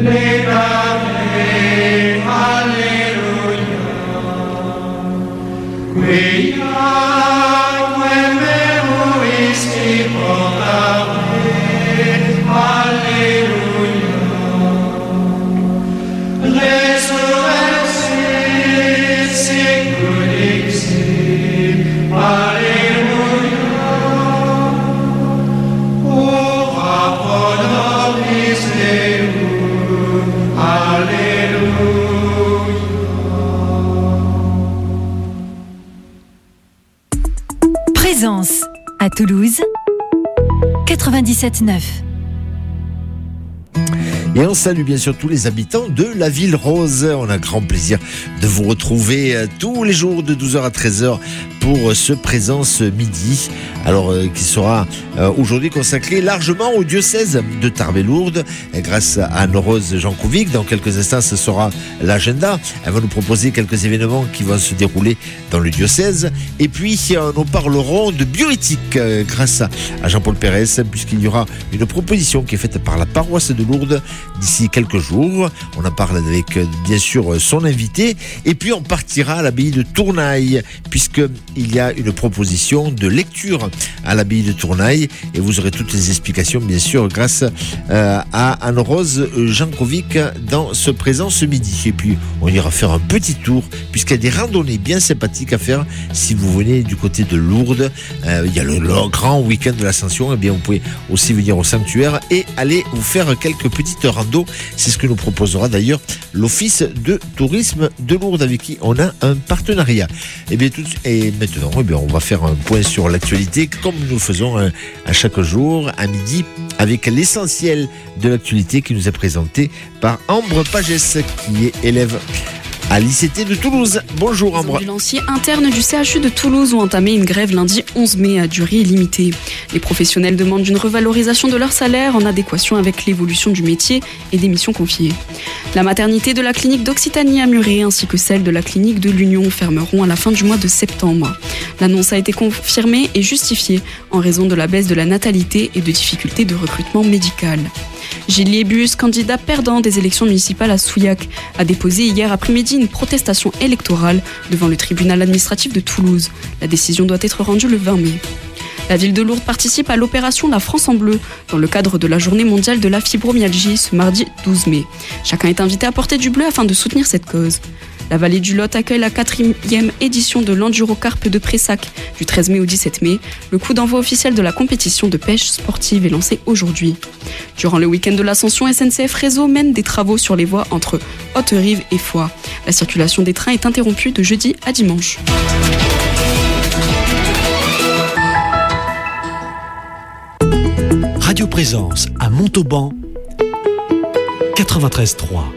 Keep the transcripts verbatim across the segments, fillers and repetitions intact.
Présence à Toulouse, quatre-vingt-dix-sept neuf. Et on salue bien sûr tous les habitants de la Ville Rose. On a grand plaisir de vous retrouver tous les jours de douze heures à treize heures pour ce Présence Midi. Alors, euh, qui sera euh, aujourd'hui consacré largement au diocèse de Tarbes-et-Lourdes grâce à Anne-Rose Jankovic. Dans quelques instants, ce sera l'agenda. Elle va nous proposer quelques événements qui vont se dérouler dans le diocèse. Et puis, euh, nous parlerons de bioéthique euh, grâce à Jean-Paul Pérez, puisqu'il y aura une proposition qui est faite par la paroisse de Lourdes d'ici quelques jours. On en parle avec, euh, bien sûr, son invité. Et puis, on partira à l'abbaye de Tournaille, puisqu'il y a une proposition de lecture à l'abbaye de Tournaille, et vous aurez toutes les explications bien sûr grâce euh, à Anne-Rose Jankovic dans ce Présent ce midi. Et puis on ira faire un petit tour puisqu'il y a des randonnées bien sympathiques à faire si vous venez du côté de Lourdes. Euh, il y a le, le grand week-end de l'Ascension, et bien vous pouvez aussi venir au sanctuaire et aller vous faire quelques petites randos. C'est ce que nous proposera d'ailleurs l'Office de tourisme de Lourdes avec qui on a un partenariat. Et bien tout, et maintenant eh bien, on va faire un point sur l'actualité comme nous le faisons à chaque jour à midi avec l'essentiel de l'actualité qui nous est présenté par Ambre Pagès qui est élève à l'I C T de Toulouse. Bonjour Ambre. Les ambulanciers internes du C H U de Toulouse ont entamé une grève lundi onze mai à durée limitée. Les professionnels demandent une revalorisation de leur salaire en adéquation avec l'évolution du métier et des missions confiées. La maternité de la clinique d'Occitanie à Muret ainsi que celle de la clinique de l'Union fermeront à la fin du mois de septembre. L'annonce a été confirmée et justifiée en raison de la baisse de la natalité et de difficultés de recrutement médical. Gilles Liébus, candidat perdant des élections municipales à Souillac, a déposé hier après-midi une protestation électorale devant le tribunal administratif de Toulouse. La décision doit être rendue le vingt mai. La ville de Lourdes participe à l'opération La France en Bleu dans le cadre de la journée mondiale de la fibromyalgie ce mardi douze mai. Chacun est invité à porter du bleu afin de soutenir cette cause. La vallée du Lot accueille la quatrième édition de l'Endurocarpe de Pressac du treize mai au dix-sept mai. Le coup d'envoi officiel de la compétition de pêche sportive est lancé aujourd'hui. Durant le week-end de l'Ascension, S N C F Réseau mène des travaux sur les voies entre Haute-Rive et Foix. La circulation des trains est interrompue de jeudi à dimanche. Radio Présence à Montauban, quatre-vingt-treize trois.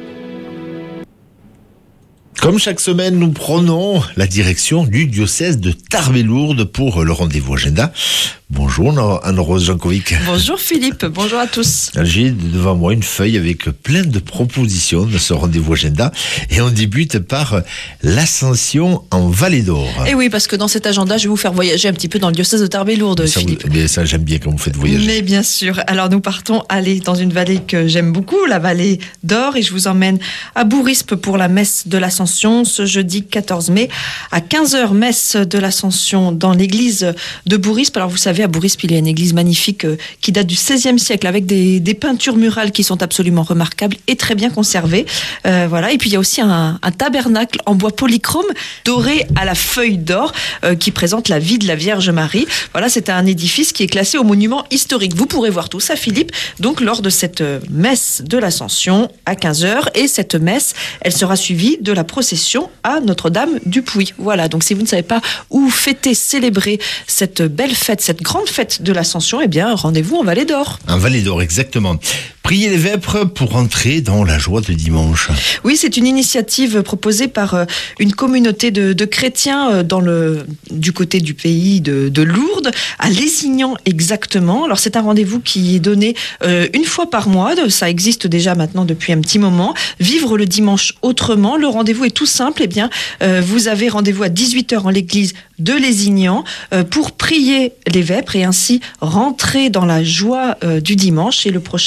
Comme chaque semaine, nous prenons la direction du diocèse de Tarbes-et-Lourdes pour le rendez-vous agenda. Bonjour Anne-Rose Jankovic. Bonjour Philippe, bonjour à tous. J'ai devant moi une feuille avec plein de propositions de ce rendez-vous agenda et on débute par l'Ascension en Vallée d'Or. Et oui, parce que dans cet agenda, je vais vous faire voyager un petit peu dans le diocèse de Tarbes-et-Lourdes, ça, Philippe. Vous, mais ça, j'aime bien quand vous faites voyager. Mais bien sûr. Alors nous partons aller dans une vallée que j'aime beaucoup, la Vallée d'Or, et je vous emmène à Bourrispe pour la messe de l'Ascension ce jeudi quatorze mai à quinze heures, messe de l'Ascension dans l'église de Bourrispe. Alors vous savez, à Bourrispe, il y a une église magnifique euh, qui date du seizième siècle avec des, des peintures murales qui sont absolument remarquables et très bien conservées. Euh, voilà. Et puis il y a aussi un, un tabernacle en bois polychrome doré à la feuille d'or euh, qui présente la vie de la Vierge Marie. Voilà, c'est un édifice qui est classé au monument historique. Vous pourrez voir tout ça, Philippe, donc lors de cette messe de l'Ascension à quinze heures. Et cette messe, elle sera suivie de la procession à Notre-Dame du Puy. Voilà, donc si vous ne savez pas où fêter, célébrer cette belle fête, cette grande fête de l'Ascension, eh bien, rendez-vous en Vallée d'Or. En Vallée d'Or, exactement. Prier les vêpres pour entrer dans la joie de dimanche. Oui, c'est une initiative proposée par une communauté de, de chrétiens dans le, du côté du pays de, de Lourdes, à Lézignan exactement. Alors c'est un rendez-vous qui est donné euh, une fois par mois, ça existe déjà maintenant depuis un petit moment. Vivre le dimanche autrement, le rendez-vous est tout simple. Eh bien, euh, vous avez rendez-vous à dix-huit heures en l'église de Lézignan euh, pour prier les vêpres et ainsi rentrer dans la joie euh, du dimanche. Et le prochain rendez-vous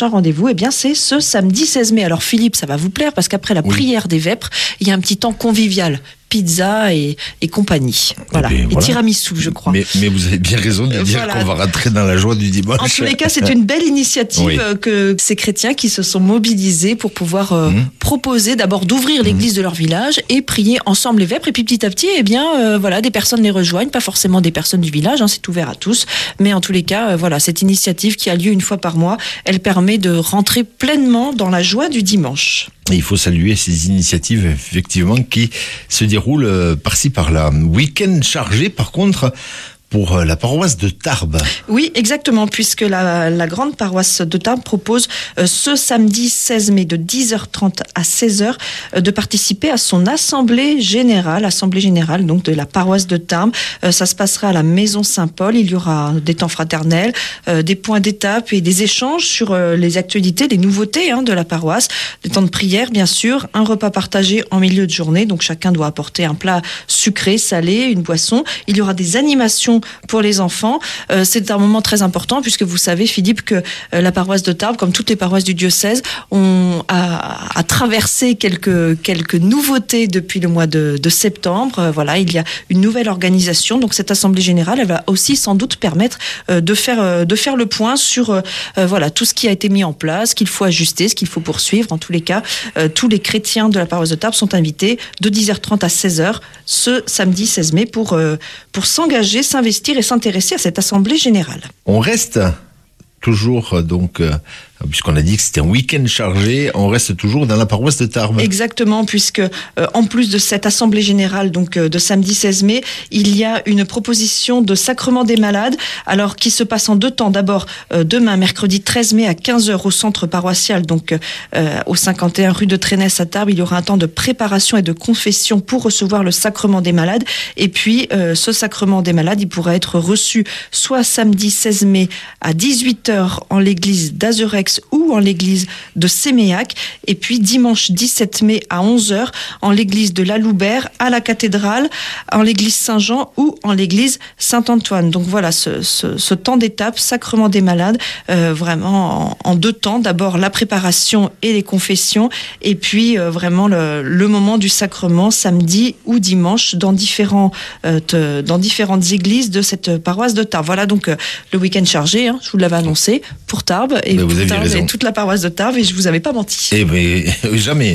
eh bien, c'est ce samedi seize mai. Alors, Philippe, ça va vous plaire parce qu'après la Oui. prière des vêpres, il y a un petit temps convivial. Pizza et, et compagnie. Voilà. Eh bien, Et voilà. tiramisu, je crois. Mais, mais vous avez bien raison de dire Voilà. qu'on va rentrer dans la joie du dimanche. En tous les cas, c'est une belle initiative Oui. euh, que ces chrétiens qui se sont mobilisés pour pouvoir euh, Mmh. proposer d'abord d'ouvrir l'église de leur village et prier ensemble les vêpres. Et puis petit à petit, eh bien, euh, voilà, des personnes les rejoignent, pas forcément des personnes du village, hein, c'est ouvert à tous. Mais en tous les cas, euh, voilà, cette initiative qui a lieu une fois par mois, elle permet de rentrer pleinement dans la joie du dimanche. Et il faut saluer ces initiatives, effectivement, qui se déroulent euh, par-ci par-là. Week-end chargé, par contre, pour euh, la paroisse de Tarbes. Oui, exactement, puisque la, la grande paroisse de Tarbes propose euh, ce samedi seize mai de dix heures trente à seize heures euh, de participer à son assemblée générale, assemblée générale donc de la paroisse de Tarbes. Euh, ça se passera à la Maison Saint-Paul. Il y aura des temps fraternels, euh, des points d'étape et des échanges sur euh, les actualités, les nouveautés hein, de la paroisse, des temps de prière bien sûr, un repas partagé en milieu de journée. Donc chacun doit apporter un plat sucré, salé, une boisson. Il y aura des animations pour les enfants. Euh, c'est un moment très important puisque vous savez, Philippe, que euh, la paroisse de Tarbes, comme toutes les paroisses du diocèse, on a, a traversé quelques, quelques nouveautés depuis le mois de, de septembre. Euh, voilà, il y a une nouvelle organisation. Donc cette assemblée générale, elle va aussi sans doute permettre euh, de faire euh, de faire le point sur euh, euh, voilà tout ce qui a été mis en place, ce qu'il faut ajuster, ce qu'il faut poursuivre. En tous les cas, euh, tous les chrétiens de la paroisse de Tarbes sont invités de dix heures trente à seize heures ce samedi seize mai pour euh, pour s'engager, s'investir et s'intéresser à cette assemblée générale. On reste toujours, euh, donc, euh, puisqu'on a dit que c'était un week-end chargé, on reste toujours dans la paroisse de Tarbes. Exactement, puisque euh, en plus de cette assemblée générale donc euh, de samedi seize mai, il y a une proposition de sacrement des malades, alors qui se passe en deux temps. D'abord euh, demain, mercredi treize mai à quinze heures au centre paroissial, donc euh, au cinquante et un rue de Trénès à Tarbes, il y aura un temps de préparation et de confession pour recevoir le sacrement des malades. Et puis euh, ce sacrement des malades, il pourra être reçu soit samedi seize mai à dix-huit heures en l'église d'Azurex ou en l'église de Séméac, et puis dimanche dix-sept mai à onze heures en l'église de la Loubert, à la cathédrale, en l'église Saint-Jean ou en l'église Saint-Antoine. Donc voilà, ce, ce, ce temps d'étape, sacrement des malades, euh, vraiment en, en deux temps. D'abord la préparation et les confessions, et puis euh, vraiment le, le moment du sacrement, samedi ou dimanche, dans, différents, euh, te, dans différentes églises de cette paroisse de Tarbes. Voilà donc euh, le week-end chargé, hein, je vous l'avais annoncé, pour Tarbes, et Mais vous pour aviez Tarbes, raison. et toute la paroisse de Tarbes, et je vous avais pas menti. Eh bien, jamais.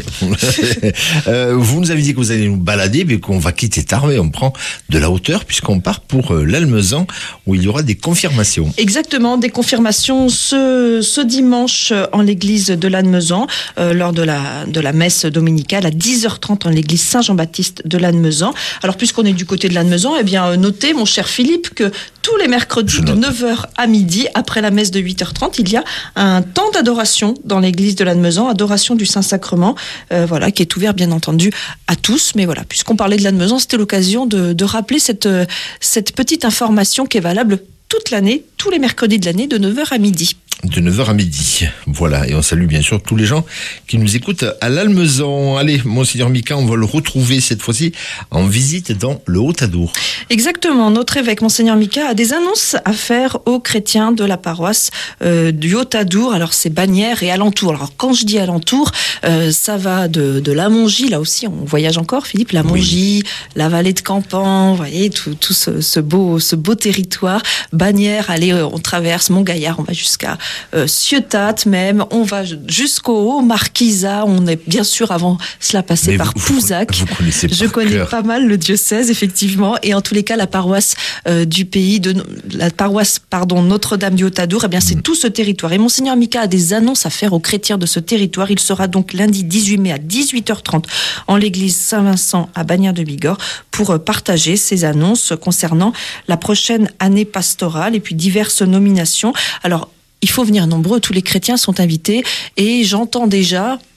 euh, vous nous avez dit que vous allez nous balader, mais qu'on va quitter Tarbes et on prend de la hauteur puisqu'on part pour euh, l'Almezan où il y aura des confirmations. Exactement, des confirmations ce, ce dimanche en l'église de Lannemezan, euh, lors de la, de la messe dominicale à dix heures trente en l'église Saint-Jean-Baptiste de Lannemezan. Alors puisqu'on est du côté de Lannemezan, eh bien euh, notez, mon cher Philippe, que tous les mercredis de neuf heures à midi, après la messe de huit heures trente, il y a un temps d'adoration dans l'église de Lannemezan, adoration du Saint-Sacrement, euh, voilà, qui est ouvert bien entendu à tous. Mais voilà, puisqu'on parlait de Lannemezan, c'était l'occasion de, de rappeler cette, cette petite information qui est valable toute l'année, tous les mercredis de l'année, de neuf heures à midi. De neuf heures à midi. Voilà. Et on salue bien sûr tous les gens qui nous écoutent à l'Almezan. Allez, Monseigneur Mika, on va le retrouver cette fois-ci en visite dans le Haut-Adour. Exactement. Notre évêque, Monseigneur Mika, a des annonces à faire aux chrétiens de la paroisse euh, du Haut-Adour. Alors, c'est Bagnères et alentour. Alors, quand je dis alentour, euh, ça va de, de la Mongie. Là aussi, on voyage encore, Philippe. La Mongie, oui. La vallée de Campan, vous voyez, tout, tout ce, ce, beau, ce beau territoire. Bagnères, allez, on traverse Montgaillard, on va jusqu'à Euh, Ciotat même, on va jusqu'au haut, Marquisa, on est bien sûr avant cela passé Mais par vous, Pouzac. Vous, vous connaissez Je par connais cœur. pas mal le diocèse, effectivement, et en tous les cas la paroisse euh, du pays, de la paroisse pardon Notre-Dame du Haut-Adour, eh bien c'est mmh. tout ce territoire. Et Monseigneur Mika a des annonces à faire aux chrétiens de ce territoire. Il sera donc lundi dix-huit mai à dix-huit heures trente en l'église Saint-Vincent à Bagnères de Bigorre pour partager ces annonces concernant la prochaine année pastorale et puis diverses nominations. Alors il faut venir nombreux, tous les chrétiens sont invités et j'entends déjà,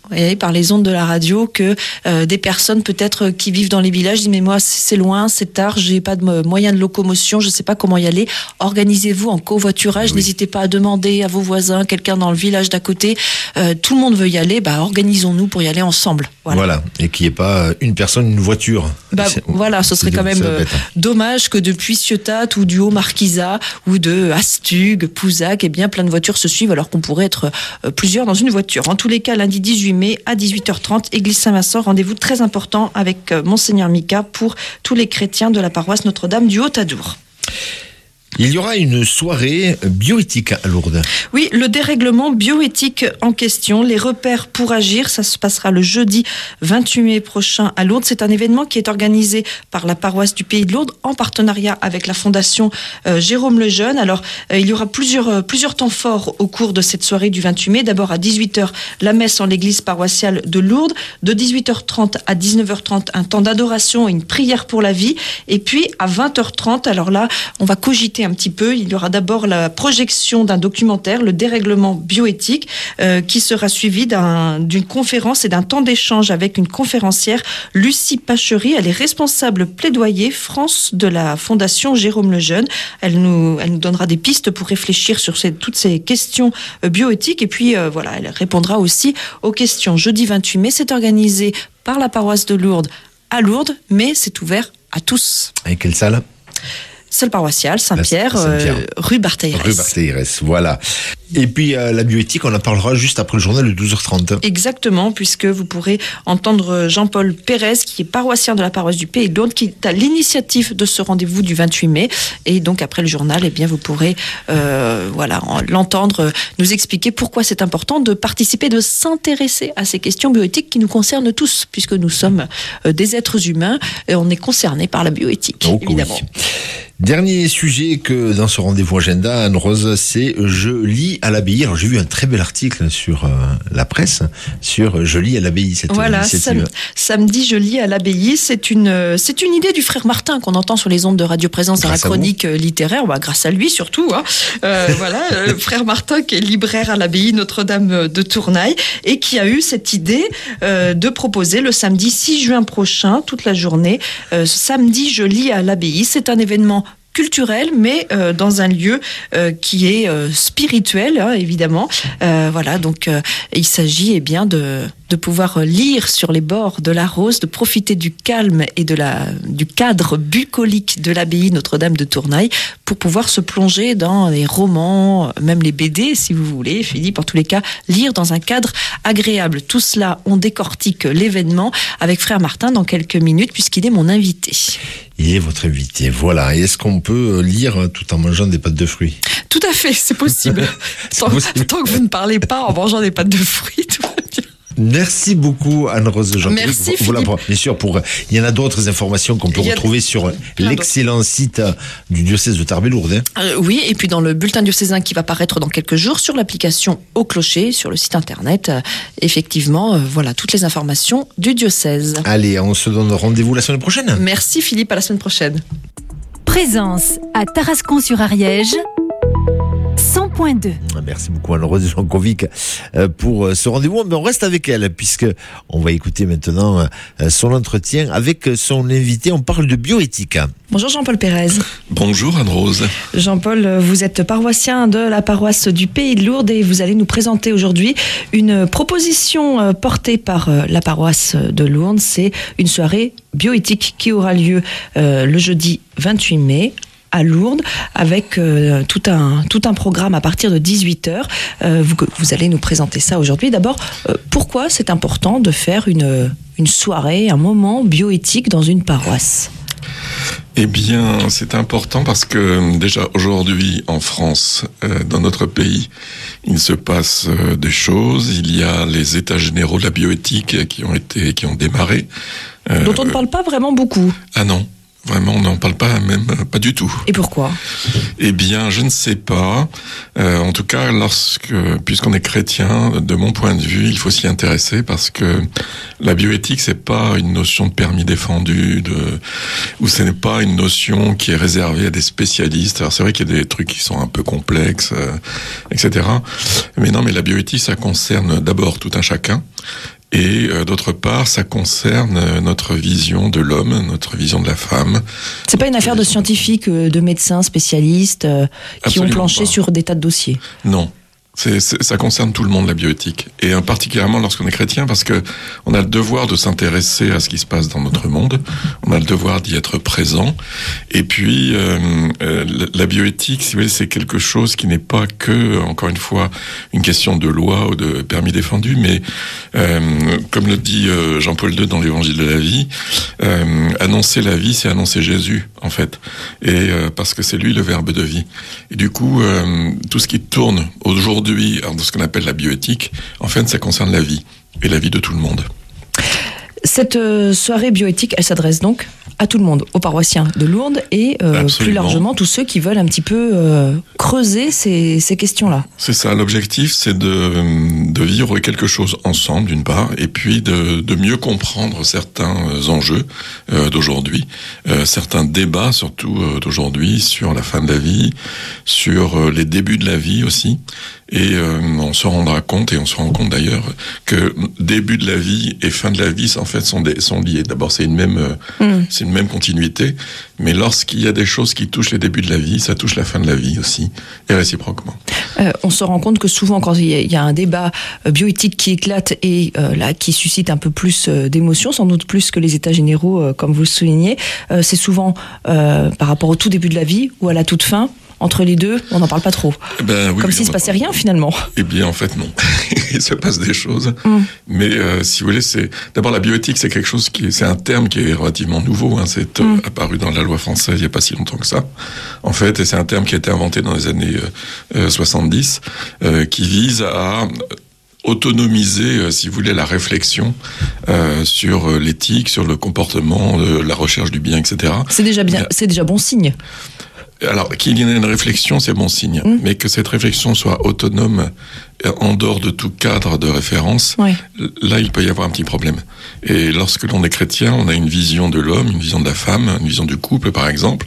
et par les ondes de la radio que euh, des personnes peut-être qui vivent dans les villages disent mais moi c'est loin, c'est tard, j'ai pas de moyen de locomotion, je sais pas comment y aller. Organisez-vous en covoiturage, oui. N'hésitez pas à demander à vos voisins, quelqu'un dans le village d'à côté. Euh, tout le monde veut y aller, bah organisons-nous pour y aller ensemble. Voilà, voilà. Et qu'il n'y ait pas une personne, une voiture. Bah, voilà, ce serait quand même euh, dommage que depuis Ciotat ou du Haut-Marquisat ou de Astug, Pouzac, eh bien plein de voitures se suivent alors qu'on pourrait être euh, plusieurs dans une voiture. En tous les cas, lundi dix-huit mai à dix-huit heures trente, église Saint-Vincent, rendez-vous très important avec euh, Monseigneur Mika pour tous les chrétiens de la paroisse Notre-Dame du Haut-Adour. Il y aura une soirée bioéthique à Lourdes. Oui, le dérèglement bioéthique en question, les repères pour agir, ça se passera le jeudi vingt-huit mai prochain à Lourdes. C'est un événement qui est organisé par la paroisse du Pays de Lourdes en partenariat avec la fondation euh, Jérôme Lejeune. Alors, euh, il y aura plusieurs, euh, plusieurs temps forts au cours de cette soirée du vingt-huit mai. D'abord à dix-huit heures, la messe en l'église paroissiale de Lourdes. De dix-huit heures trente à dix-neuf heures trente, un temps d'adoration et une prière pour la vie. Et puis à vingt heures trente, alors là, on va cogiter un petit peu. Il y aura d'abord la projection d'un documentaire, le dérèglement bioéthique, euh, qui sera suivi d'un, d'une conférence et d'un temps d'échange avec une conférencière, Lucie Pachery. Elle est responsable plaidoyer France de la Fondation Jérôme Lejeune. Elle nous, elle nous donnera des pistes pour réfléchir sur ces, toutes ces questions euh, bioéthiques. Et puis euh, voilà, elle répondra aussi aux questions. Jeudi vingt-huit mai, c'est organisé par la paroisse de Lourdes à Lourdes, mais c'est ouvert à tous. Et quelle salle ? Salle paroissiale, Saint-Pierre, Saint-Pierre. Euh, rue Barthéirès. Rue Barthéirès, voilà. Et puis euh, la bioéthique, on en parlera juste après le journal de douze heures trente. Exactement, puisque vous pourrez entendre Jean-Paul Pérez, qui est paroissien de la paroisse du Pays de Lourdes, qui est à l'initiative de ce rendez-vous du vingt-huit mai. Et donc après le journal, eh bien vous pourrez euh, voilà, l'entendre nous expliquer pourquoi c'est important de participer, de s'intéresser à ces questions bioéthiques qui nous concernent tous, puisque nous sommes euh, des êtres humains et on est concernés par la bioéthique, donc, évidemment. Oui. Dernier sujet que dans ce rendez-vous agenda, Anne-Rose, c'est Je lis à l'abbaye. Alors j'ai vu un très bel article sur euh, la presse sur Je lis à l'abbaye. Cette voilà, initiative. Sam, samedi Je lis à l'abbaye, c'est une c'est une idée du frère Martin qu'on entend sur les ondes de Radio Présence dans la chronique littéraire. Bah, grâce à lui surtout. Hein. Euh, voilà, le frère Martin qui est libraire à l'abbaye Notre-Dame de Tournaille et qui a eu cette idée euh, de proposer le samedi six juin prochain, toute la journée, euh, samedi Je lis à l'abbaye. C'est un événement culturel, mais euh, dans un lieu euh, qui est euh, spirituel, hein, évidemment. Euh, voilà, donc euh, il s'agit eh bien de de pouvoir lire sur les bords de la Rose, de profiter du calme et de la du cadre bucolique de l'abbaye Notre-Dame de Tournaille pour pouvoir se plonger dans les romans, même les B D, si vous voulez, Philippe, en tous les cas, lire dans un cadre agréable. Tout cela, on décortique l'événement avec frère Martin dans quelques minutes, puisqu'il est mon invité. Il est votre invité, voilà. Et est-ce qu'on peut lire tout en mangeant des pâtes de fruits ? Tout à fait, c'est possible. c'est tant, possible. Tant que vous ne parlez pas en mangeant des pâtes de fruits, tout va bien. Merci beaucoup Anne-Rose Jean. Merci vous, Philippe. Vous bien sûr, pour, il y en a d'autres informations qu'on peut retrouver a... sur l'excellent site du diocèse de Tarbes-Lourdes. Hein. Euh, oui, et puis dans le bulletin diocésain qui va paraître dans quelques jours sur l'application Au Clocher, sur le site internet. Euh, effectivement, euh, voilà toutes les informations du diocèse. Allez, on se donne rendez-vous la semaine prochaine. Merci Philippe, à la semaine prochaine. Présence à Tarascon-sur-Ariège. cent point deux. Merci beaucoup Anne-Rose Jankovic pour ce rendez-vous. Mais on reste avec elle puisque on va écouter maintenant son entretien avec son invité. On parle de bioéthique. Bonjour Jean-Paul Pérez. Bonjour Anne-Rose. Jean-Paul, vous êtes paroissien de la paroisse du Pays de Lourdes et vous allez nous présenter aujourd'hui une proposition portée par la paroisse de Lourdes. C'est une soirée bioéthique qui aura lieu euh, le jeudi vingt-huit mai à Lourdes, avec euh, tout un tout un programme à partir de dix-huit heures. Euh, vous, vous allez nous présenter ça aujourd'hui. D'abord, euh, pourquoi c'est important de faire une, une soirée, un moment bioéthique dans une paroisse ? Eh bien, c'est important parce que déjà aujourd'hui en France, euh, dans notre pays, il se passe euh, des choses. Il y a les états généraux de la bioéthique qui ont été, qui ont démarré. Euh, Dont on ne parle pas vraiment beaucoup. Ah non. Vraiment, on n'en parle pas, même pas du tout. Et pourquoi ? Eh bien, je ne sais pas. Euh, en tout cas, lorsque, puisqu'on est chrétien, de mon point de vue, il faut s'y intéresser parce que la bioéthique, c'est pas une notion de permis défendu, de, ou ce n'est pas une notion qui est réservée à des spécialistes. Alors c'est vrai qu'il y a des trucs qui sont un peu complexes, euh, et cetera. Mais non, mais la bioéthique, ça concerne d'abord tout un chacun. Et euh, d'autre part, ça concerne euh, notre vision de l'homme, notre vision de la femme. C'est pas une affaire de scientifiques, euh, de médecins spécialistes euh, qui Absolument ont planché pas. sur des tas de dossiers. Non. C'est, c'est, ça concerne tout le monde, la bioéthique, et euh, particulièrement lorsqu'on est chrétien, parce que on a le devoir de s'intéresser à ce qui se passe dans notre monde, on a le devoir d'y être présent, et puis euh, euh, la bioéthique, si vous voulez, c'est quelque chose qui n'est pas que, encore une fois, une question de loi ou de permis défendu, mais euh, comme le dit euh, Jean-Paul deux dans l'Évangile de la vie, euh, annoncer la vie, c'est annoncer Jésus, en fait, et euh, parce que c'est lui le Verbe de vie. Et du coup, euh, tout ce qui tourne aujourd'hui dans ce qu'on appelle la bioéthique, en fait, ça concerne la vie, et la vie de tout le monde. Cette euh, soirée bioéthique, elle s'adresse donc à tout le monde, aux paroissiens de Lourdes et euh, plus largement tous ceux qui veulent un petit peu euh, creuser ces, ces questions-là. C'est ça, l'objectif, c'est de, de vivre quelque chose ensemble, d'une part, et puis de, de mieux comprendre certains enjeux euh, d'aujourd'hui, euh, certains débats surtout euh, d'aujourd'hui sur la fin de la vie, sur euh, les débuts de la vie aussi. Et euh, on se rendra compte, et on se rend compte d'ailleurs, que début de la vie et fin de la vie, en fait, sont, des, sont liés. D'abord, c'est une même, mmh. c'est une même continuité, mais lorsqu'il y a des choses qui touchent les débuts de la vie, ça touche la fin de la vie aussi, et réciproquement. Euh, on se rend compte que souvent, quand il y a, il y a un débat bioéthique qui éclate et euh, là, qui suscite un peu plus euh, d'émotions, sans doute plus que les états généraux, euh, comme vous le soulignez, euh, c'est souvent euh, par rapport au tout début de la vie ou à la toute fin. Entre les deux, on n'en parle pas trop. Ben, oui, Comme oui, s'il ne se passait rien, finalement. Eh bien, en fait, non. Il se passe des choses. Mm. Mais euh, si vous voulez, c'est d'abord la bioéthique, c'est quelque chose qui, est... c'est un terme qui est relativement nouveau. Hein. C'est mm. euh, apparu dans la loi française il n'y a pas si longtemps que ça. En fait, et c'est un terme qui a été inventé dans les années euh, soixante-dix, euh, qui vise à autonomiser, euh, si vous voulez, la réflexion euh, sur euh, l'éthique, sur le comportement, euh, la recherche du bien, et cetera. C'est déjà bien, c'est déjà bon signe. Alors, qu'il y ait une réflexion, c'est bon signe. Mmh. Mais que cette réflexion soit autonome, en dehors de tout cadre de référence, oui. Là, il peut y avoir un petit problème. Et lorsque l'on est chrétien, on a une vision de l'homme, une vision de la femme, une vision du couple, par exemple.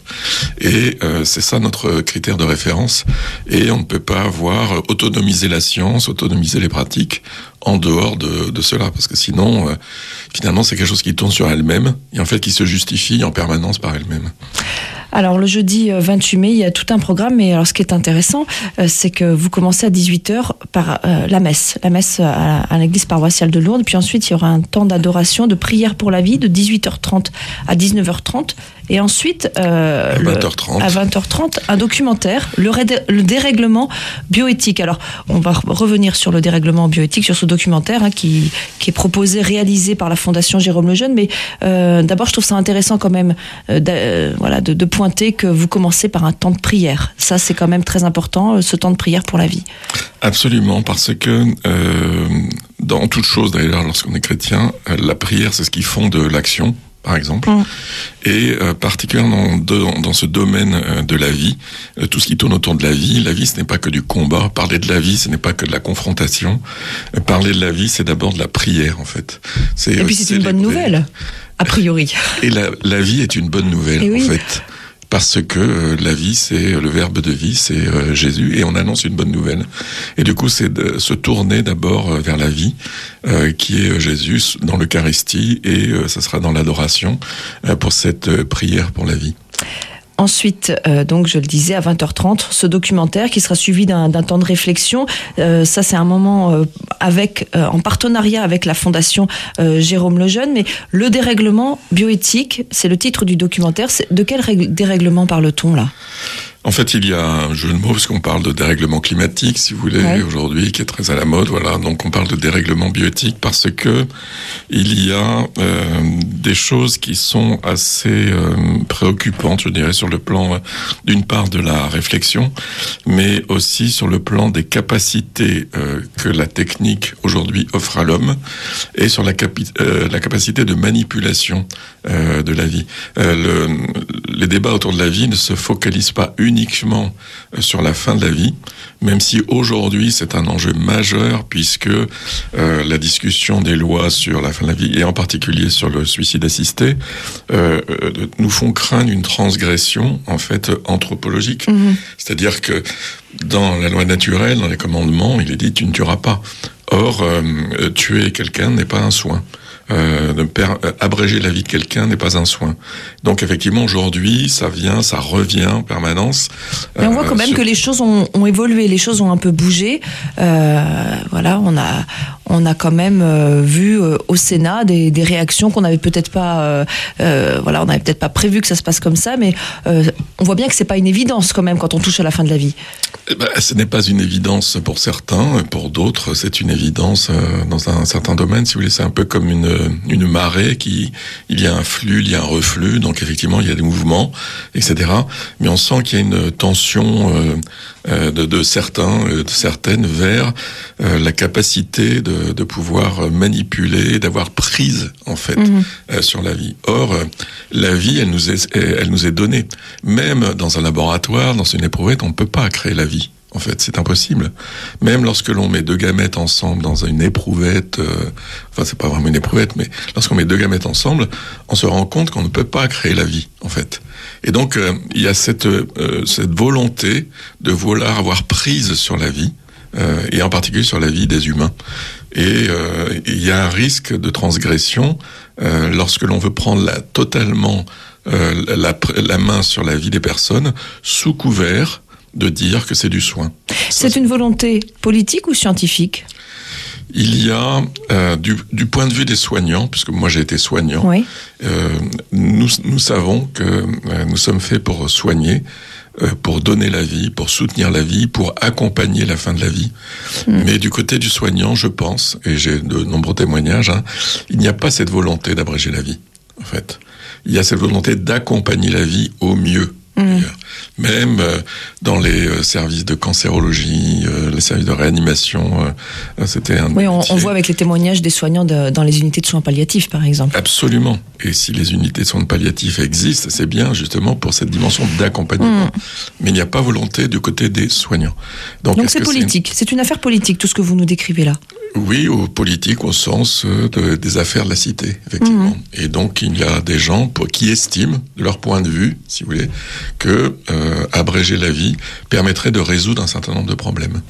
Et euh, c'est ça notre critère de référence. Et on ne peut pas avoir autonomisé la science, autonomiser les pratiques en dehors de, de cela. Parce que sinon, euh, finalement, c'est quelque chose qui tourne sur elle-même et en fait qui se justifie en permanence par elle-même. Alors, le jeudi vingt-huit mai, il y a tout un programme. Et alors, ce qui est intéressant, euh, c'est que vous commencez à dix-huit heures par euh, la messe. La messe à, à l'église paroissiale de Lourdes. Puis ensuite, il y aura un temps d'adoration, de prière pour la vie, de dix-huit heures trente à dix-neuf heures trente. Et ensuite, euh, à, vingt heures trente. Le, à vingt heures trente, un documentaire, le, ré, le dérèglement bioéthique. Alors, on va revenir sur le dérèglement bioéthique, sur ce documentaire hein, qui, qui est proposé, réalisé par la Fondation Jérôme Lejeune. Mais euh, d'abord, je trouve ça intéressant quand même euh, de, euh, voilà, de, de pointer que vous commencez par un temps de prière. Ça, c'est quand même très important, ce temps de prière pour la vie. Absolument, parce que euh, dans toute chose, d'ailleurs, lorsqu'on est chrétien, la prière, c'est ce qui fonde l'action, par exemple, mmh. et euh, particulièrement dans, dans ce domaine euh, de la vie, euh, tout ce qui tourne autour de la vie. La vie, ce n'est pas que du combat. Parler de la vie, ce n'est pas que de la confrontation. Euh, parler de la vie, c'est d'abord de la prière, en fait. C'est, et puis c'est, c'est une bonne nouvelle, a priori. Et la, la vie est une bonne nouvelle, oui. en fait. Parce que euh, la vie, c'est le Verbe de vie, c'est euh, Jésus, et on annonce une bonne nouvelle. Et du coup, c'est de se tourner d'abord euh, vers la vie, euh, qui est Jésus dans l'Eucharistie, et euh, ça sera dans l'adoration euh, pour cette euh, prière pour la vie. Ensuite, euh, donc je le disais, à vingt heures trente, ce documentaire qui sera suivi d'un, d'un temps de réflexion. Euh, ça, c'est un moment euh, avec, euh, en partenariat avec la Fondation euh, Jérôme Lejeune. Mais le dérèglement bioéthique, c'est le titre du documentaire. C'est, de quel règle, dérèglement parle-t-on là ? En fait, il y a un jeu de mots, parce qu'on parle de dérèglement climatique, si vous voulez, ouais. aujourd'hui, qui est très à la mode, voilà. Donc, on parle de dérèglement bioéthique parce que il y a euh, des choses qui sont assez euh, préoccupantes, je dirais, sur le plan, euh, d'une part, de la réflexion, mais aussi sur le plan des capacités euh, que la technique, aujourd'hui, offre à l'homme, et sur la, capi- euh, la capacité de manipulation euh, de la vie. Euh, le, les débats autour de la vie ne se focalisent pas uniquement uniquement sur la fin de la vie, même si aujourd'hui c'est un enjeu majeur puisque euh, la discussion des lois sur la fin de la vie et en particulier sur le suicide assisté euh, nous font craindre une transgression en fait anthropologique. Mmh. C'est-à-dire que dans la loi naturelle, dans les commandements, il est dit tu ne tueras pas. Or, euh, tuer quelqu'un n'est pas un soin. Euh, de per- abréger la vie de quelqu'un n'est pas un soin. Donc effectivement, aujourd'hui, ça vient, ça revient en permanence. Mais on voit quand euh, même sur... que les choses ont, ont évolué, les choses ont un peu bougé. Euh, voilà, on a, on a quand même euh, vu euh, au Sénat des, des réactions qu'on n'avait peut-être pas, euh, euh, voilà, on n'avait peut-être pas prévu que ça se passe comme ça, mais euh, on voit bien que c'est pas une évidence quand même quand on touche à la fin de la vie. Eh ben, ce n'est pas une évidence pour certains, pour d'autres, c'est une évidence euh, dans un certain domaine. Si vous voulez, c'est un peu comme une une marée qui, il y a un flux, il y a un reflux, donc effectivement il y a des mouvements, et cetera. Mais on sent qu'il y a une tension euh, euh, de, de certains, euh, de certaines vers euh, la capacité de, de pouvoir manipuler, d'avoir prise en fait mmh. euh, sur la vie. Or, euh, la vie, elle nous est, elle nous est donnée. Même dans un laboratoire, dans une éprouvette, on ne peut pas créer la vie. En fait, c'est impossible. Même lorsque l'on met deux gamètes ensemble dans une éprouvette, euh, enfin c'est pas vraiment une éprouvette, mais lorsqu'on met deux gamètes ensemble, on se rend compte qu'on ne peut pas créer la vie, en fait. Et donc euh, il y a cette euh, cette volonté de vouloir avoir prise sur la vie, euh, et en particulier sur la vie des humains. Et euh, il y a un risque de transgression euh, lorsque l'on veut prendre la, totalement euh, la, la main sur la vie des personnes sous couvert de dire que c'est du soin. C'est Ça, une volonté politique ou scientifique ? Il y a, euh, du, du point de vue des soignants, puisque moi j'ai été soignant, oui. euh, nous, nous savons que euh, nous sommes faits pour soigner, euh, pour donner la vie, pour soutenir la vie, pour accompagner la fin de la vie. Mmh. Mais du côté du soignant, je pense, et j'ai de nombreux témoignages, hein, il n'y a pas cette volonté d'abréger la vie, en fait. Il y a cette volonté d'accompagner la vie au mieux. Mmh. Même euh, dans les euh, services de cancérologie, euh, les services de réanimation, euh, c'était un. Oui, on, on voit avec les témoignages des soignants de, dans les unités de soins palliatifs, par exemple. Absolument. Et si les unités de soins palliatifs existent, c'est bien justement pour cette dimension d'accompagnement. Mmh. Mais il n'y a pas volonté du côté des soignants. Donc, Donc c'est politique. C'est une... c'est une affaire politique, tout ce que vous nous décrivez là. Oui, au politique au sens de, des affaires de la cité, effectivement. Mmh. Et donc il y a des gens pour, qui estiment, de leur point de vue, si vous voulez, que euh, abréger la vie permettrait de résoudre un certain nombre de problèmes.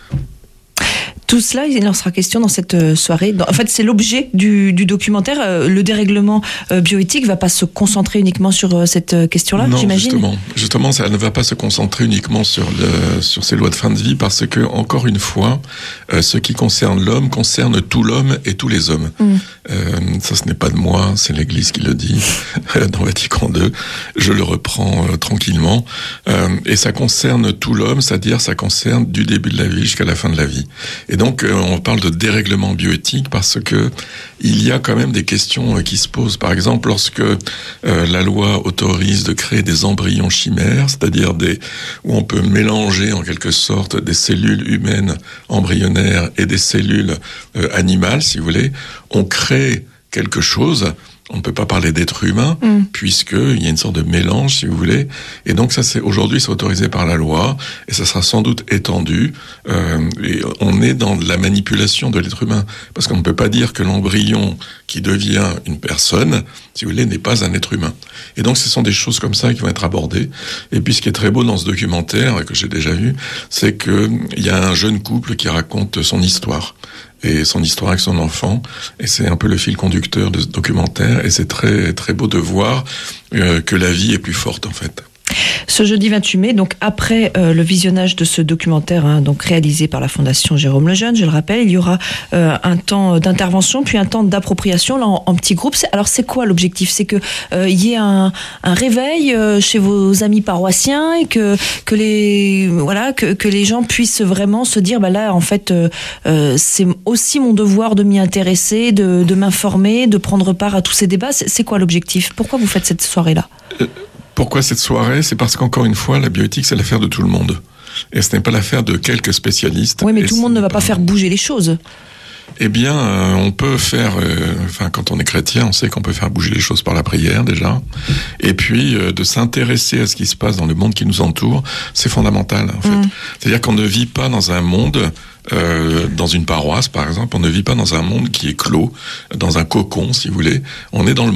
Tout cela, il en sera question dans cette soirée. En fait, c'est l'objet du, du documentaire. Le dérèglement bioéthique ne va pas se concentrer uniquement sur cette question-là, non, j'imagine. Justement, justement, ça ne va pas se concentrer uniquement sur, le, sur ces lois de fin de vie parce que, encore une fois, euh, ce qui concerne l'homme concerne tout l'homme et tous les hommes. Mm. Euh, ça, ce n'est pas de moi, c'est l'Église qui le dit dans Vatican deux. Je le reprends euh, tranquillement. Euh, et ça concerne tout l'homme, c'est-à-dire ça concerne du début de la vie jusqu'à la fin de la vie. Et donc, euh, on parle de dérèglement bioéthique parce que il y a quand même des questions euh, qui se posent. Par exemple, lorsque euh, la loi autorise de créer des embryons chimères, c'est-à-dire des où on peut mélanger en quelque sorte des cellules humaines embryonnaires et des cellules euh, animales, si vous voulez, on crée quelque chose. On ne peut pas parler d'être humain, mm. puisqu'il y a une sorte de mélange, si vous voulez. Et donc ça, c'est aujourd'hui, c'est autorisé par la loi, et ça sera sans doute étendu. Euh, et on est dans la manipulation de l'être humain, parce qu'on ne peut pas dire que l'embryon qui devient une personne, si vous voulez, n'est pas un être humain. Et donc ce sont des choses comme ça qui vont être abordées. Et puis ce qui est très beau dans ce documentaire, et que j'ai déjà vu, c'est qu'il y a un jeune couple qui raconte son histoire. Et son histoire avec son enfant, et c'est un peu le fil conducteur de ce documentaire, et c'est très très beau de voir euh, que la vie est plus forte en fait. Ce jeudi vingt-huit mai, donc après euh, le visionnage de ce documentaire, hein, donc réalisé par la Fondation Jérôme Lejeune, je le rappelle, il y aura euh, un temps d'intervention, puis un temps d'appropriation là en, en petits groupes. C'est, alors c'est quoi l'objectif ? C'est que euh, il y ait un, un réveil euh, chez vos amis paroissiens et que que les voilà que que les gens puissent vraiment se dire bah là en fait euh, euh, c'est aussi mon devoir de m'y intéresser, de, de m'informer, de prendre part à tous ces débats. C'est, c'est quoi l'objectif ? Pourquoi vous faites cette soirée là ? euh... Pourquoi cette soirée ? C'est parce qu'encore une fois, la bioéthique, c'est l'affaire de tout le monde. Et ce n'est pas l'affaire de quelques spécialistes. Oui, mais tout le monde ne va pas faire bouger les choses. Eh bien, euh, on peut faire... Euh, enfin, quand on est chrétien, on sait qu'on peut faire bouger les choses par la prière, déjà. Et puis, euh, de s'intéresser à ce qui se passe dans le monde qui nous entoure, c'est fondamental, en fait. Mmh. C'est-à-dire qu'on ne vit pas dans un monde... Euh, dans une paroisse, par exemple, on ne vit pas dans un monde qui est clos, dans un cocon, si vous voulez. On est dans le monde,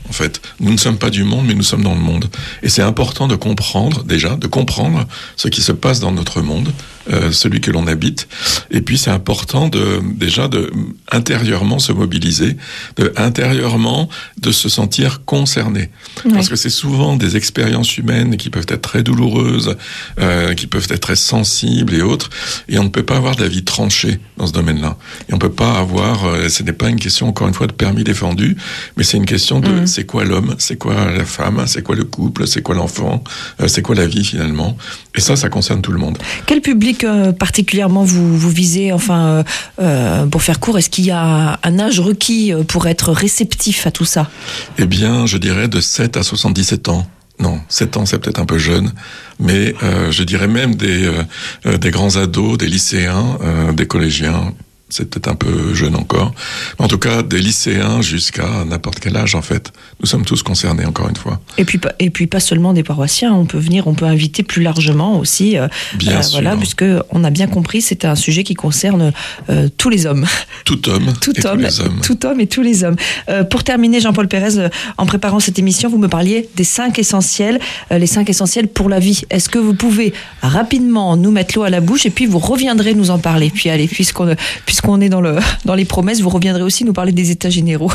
en fait. Nous ne sommes pas du monde, mais nous sommes dans le monde. Et c'est important de comprendre, déjà, de comprendre ce qui se passe dans notre monde, euh, celui que l'on habite. Et puis, c'est important de, déjà, de intérieurement se mobiliser, de intérieurement de se sentir concerné. Oui. Parce que c'est souvent des expériences humaines qui peuvent être très douloureuses, euh, qui peuvent être très sensibles et autres. Et on ne peut pas avoir d'avis tranché dans ce domaine-là. Et on peut pas avoir, euh, ce n'est pas une question, encore une fois, de permis défendu, mais c'est une question de mmh. c'est quoi l'homme, c'est quoi la femme, c'est quoi le couple, c'est quoi l'enfant, euh, c'est quoi la vie finalement. Et ça, ça concerne tout le monde. Quel public euh, particulièrement vous, vous visez, enfin, euh, pour faire court, est-ce qu'il y a un âge requis pour être réceptif à tout ça ? Eh bien, je dirais de sept à soixante-dix-sept ans. Non, sept ans, c'est peut-être un peu jeune, mais euh, je dirais même des, euh, des grands ados, des lycéens, euh, des collégiens. C'est peut-être un peu jeune encore. Mais en tout cas, des lycéens jusqu'à n'importe quel âge, en fait. Nous sommes tous concernés, encore une fois. Et puis, et puis pas seulement des paroissiens. On peut venir, on peut inviter plus largement aussi. Euh, bien euh, sûr. Voilà, puisque on a bien compris, c'est un sujet qui concerne euh, tous les hommes. Tout homme tout et homme, tous les hommes. Tout homme et tous les hommes. Euh, pour terminer, Jean-Paul Pérez, euh, en préparant cette émission, vous me parliez des cinq essentiels, euh, les cinq essentiels pour la vie. Est-ce que vous pouvez rapidement nous mettre l'eau à la bouche et puis vous reviendrez nous en parler. Puis allez, puisqu'on, puisqu'on est dans le dans les promesses, vous reviendrez aussi nous parler des états généraux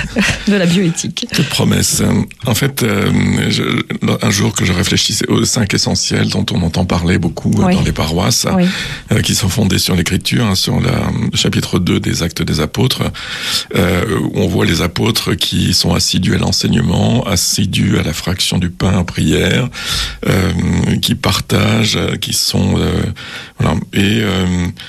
de la bioéthique. Quelle promesse. En fait, euh, je, un jour que je réfléchissais aux cinq essentiels dont on entend parler beaucoup oui. dans les paroisses, oui. euh, qui sont fondés sur l'écriture, hein, sur la, le chapitre deux des Actes des Apôtres, euh, où on voit les apôtres qui sont assidus à l'enseignement, assidus à la fraction du pain en prière, euh, qui partagent, qui sont... Euh, voilà, et... Euh,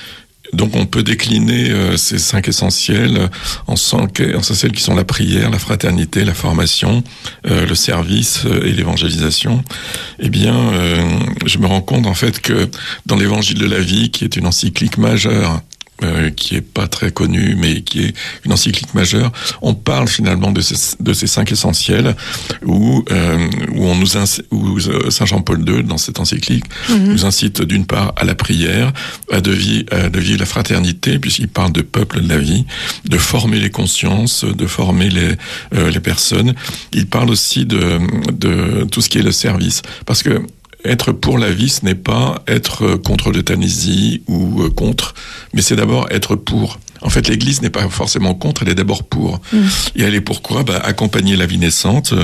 Donc on peut décliner euh, ces cinq essentiels en cinq essentiels qui sont la prière, la fraternité, la formation, euh, le service euh, et l'évangélisation. Eh bien, euh, je me rends compte en fait que dans l'Évangile de la vie, qui est une encyclique majeure, Euh, qui est pas très connu, mais qui est une encyclique majeure, on parle finalement de ces, de ces cinq essentiels, où, euh, où on nous inc- où Saint Jean-Paul deux, dans cette encyclique, mm-hmm. nous incite d'une part à la prière, à de, vie, à de vivre la fraternité, puisqu'il parle de peuple de la vie, de former les consciences, de former les, euh, les personnes. Il parle aussi de, de tout ce qui est le service, parce que être pour la vie, ce n'est pas être contre l'euthanasie ou contre, mais c'est d'abord être pour. En fait, l'Église n'est pas forcément contre, elle est d'abord pour. Mmh. Et elle est pourquoi bah, accompagner la vie naissante,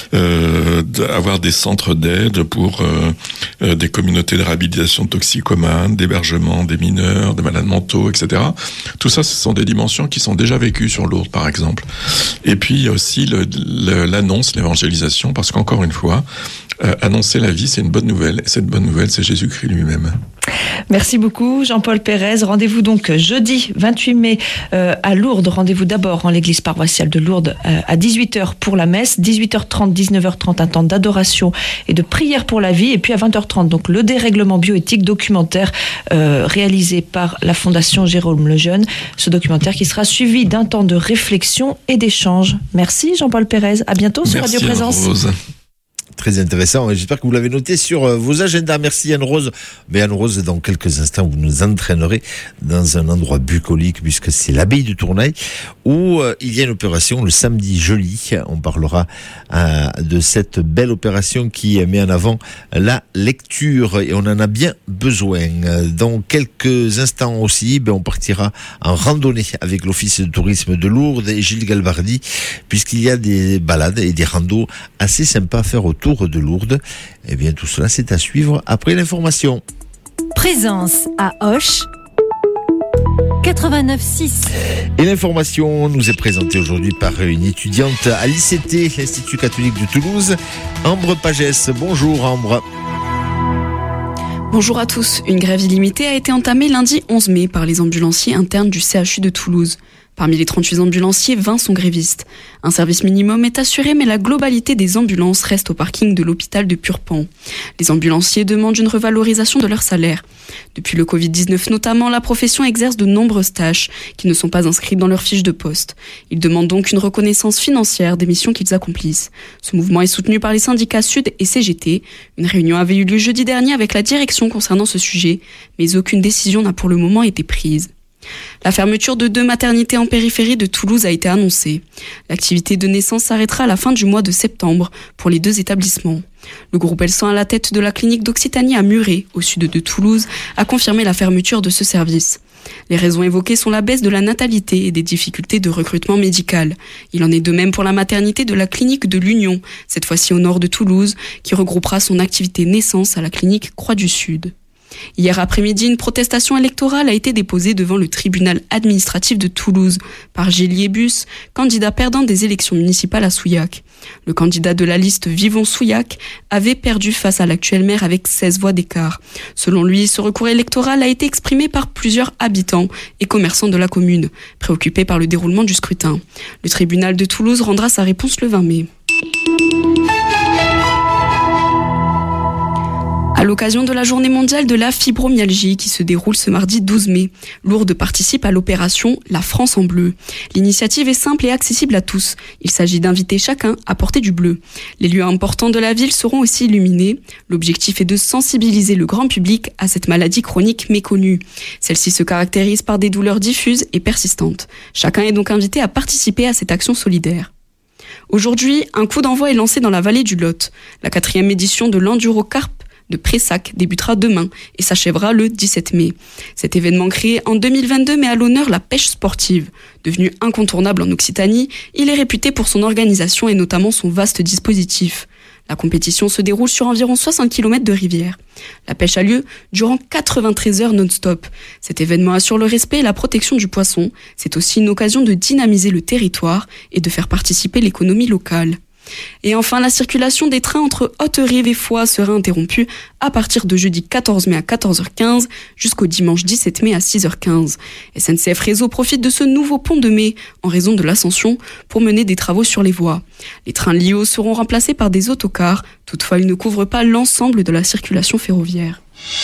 euh, avoir des centres d'aide pour euh, euh, des communautés de réhabilitation de toxicomanes, d'hébergement des mineurs, des malades mentaux, et cetera. Tout ça, ce sont des dimensions qui sont déjà vécues sur Lourdes, par exemple. Et puis, il y a aussi le, le, l'annonce, l'évangélisation, parce qu'encore une fois, Euh, annoncer la vie, c'est une bonne nouvelle. Et cette bonne nouvelle, c'est Jésus-Christ lui-même. Merci beaucoup, Jean-Paul Pérez. Rendez-vous donc jeudi vingt-huit mai euh, à Lourdes. Rendez-vous d'abord en l'église paroissiale de Lourdes euh, à dix-huit heures pour la messe, dix-huit heures trente, dix-neuf heures trente, un temps d'adoration et de prière pour la vie. Et puis à vingt heures trente, donc le dérèglement bioéthique, documentaire euh, réalisé par la Fondation Jérôme Lejeune. Ce documentaire qui sera suivi d'un temps de réflexion et d'échange. Merci, Jean-Paul Pérez. À bientôt sur Merci Radio Présence. Rose. Très intéressant. J'espère que vous l'avez noté sur vos agendas. Merci Anne-Rose. Mais Anne-Rose, dans quelques instants, vous nous entraînerez dans un endroit bucolique puisque c'est l'abbaye de Tournai où euh, il y a une opération le samedi joli. On parlera euh, de cette belle opération qui met en avant la lecture et on en a bien besoin. Dans quelques instants aussi, ben, on partira en randonnée avec l'Office de tourisme de Lourdes et Gilles Galvardi puisqu'il y a des balades et des randos assez sympas à faire autour de Lourdes. Eh bien, tout cela, c'est à suivre après l'information. Présence à Auch, quatre-vingt-neuf six. Et l'information nous est présentée aujourd'hui par une étudiante à l'I C T, l'Institut catholique de Toulouse, Ambre Pagès. Bonjour Ambre. Bonjour à tous. Une grève illimitée a été entamée lundi onze mai par les ambulanciers internes du C H U de Toulouse. Parmi les trente-huit ambulanciers, vingt sont grévistes. Un service minimum est assuré, mais la globalité des ambulances reste au parking de l'hôpital de Purpan. Les ambulanciers demandent une revalorisation de leur salaire. Depuis le covid dix-neuf notamment, la profession exerce de nombreuses tâches qui ne sont pas inscrites dans leur fiche de poste. Ils demandent donc une reconnaissance financière des missions qu'ils accomplissent. Ce mouvement est soutenu par les syndicats Sud et C G T. Une réunion avait eu lieu jeudi dernier avec la direction concernant ce sujet, mais aucune décision n'a pour le moment été prise. La fermeture de deux maternités en périphérie de Toulouse a été annoncée. L'activité de naissance s'arrêtera à la fin du mois de septembre pour les deux établissements. Le groupe Elsan, à la tête de la clinique d'Occitanie à Muret, au sud de Toulouse, a confirmé la fermeture de ce service. Les raisons évoquées sont la baisse de la natalité et des difficultés de recrutement médical. Il en est de même pour la maternité de la clinique de l'Union, cette fois-ci au nord de Toulouse, qui regroupera son activité naissance à la clinique Croix du Sud. Hier après-midi, une protestation électorale a été déposée devant le tribunal administratif de Toulouse par Gélier Bus, candidat perdant des élections municipales à Souillac. Le candidat de la liste Vivons Souillac avait perdu face à l'actuel maire avec seize voix d'écart. Selon lui, ce recours électoral a été exprimé par plusieurs habitants et commerçants de la commune, préoccupés par le déroulement du scrutin. Le tribunal de Toulouse rendra sa réponse le vingt mai. À l'occasion de la journée mondiale de la fibromyalgie qui se déroule ce mardi douze mai, Lourdes participe à l'opération La France en bleu. L'initiative est simple et accessible à tous. Il s'agit d'inviter chacun à porter du bleu. Les lieux importants de la ville seront aussi illuminés. L'objectif est de sensibiliser le grand public à cette maladie chronique méconnue. Celle-ci se caractérise par des douleurs diffuses et persistantes. Chacun est donc invité à participer à cette action solidaire. Aujourd'hui, un coup d'envoi est lancé dans la vallée du Lot. La quatrième édition de l'Enduro Carp de Pressac débutera demain et s'achèvera le dix-sept mai. Cet événement créé en deux mille vingt-deux met à l'honneur la pêche sportive. Devenu incontournable en Occitanie, il est réputé pour son organisation et notamment son vaste dispositif. La compétition se déroule sur environ soixante kilomètres de rivière. La pêche a lieu durant quatre-vingt-treize heures non-stop. Cet événement assure le respect et la protection du poisson. C'est aussi une occasion de dynamiser le territoire et de faire participer l'économie locale. Et enfin, la circulation des trains entre Haute-Rive et Foix sera interrompue à partir de jeudi quatorze mai à quatorze heures quinze jusqu'au dimanche dix-sept mai à six heures quinze. S N C F Réseau profite de ce nouveau pont de mai en raison de l'ascension pour mener des travaux sur les voies. Les trains L I O seront remplacés par des autocars. Toutefois, ils ne couvrent pas l'ensemble de la circulation ferroviaire.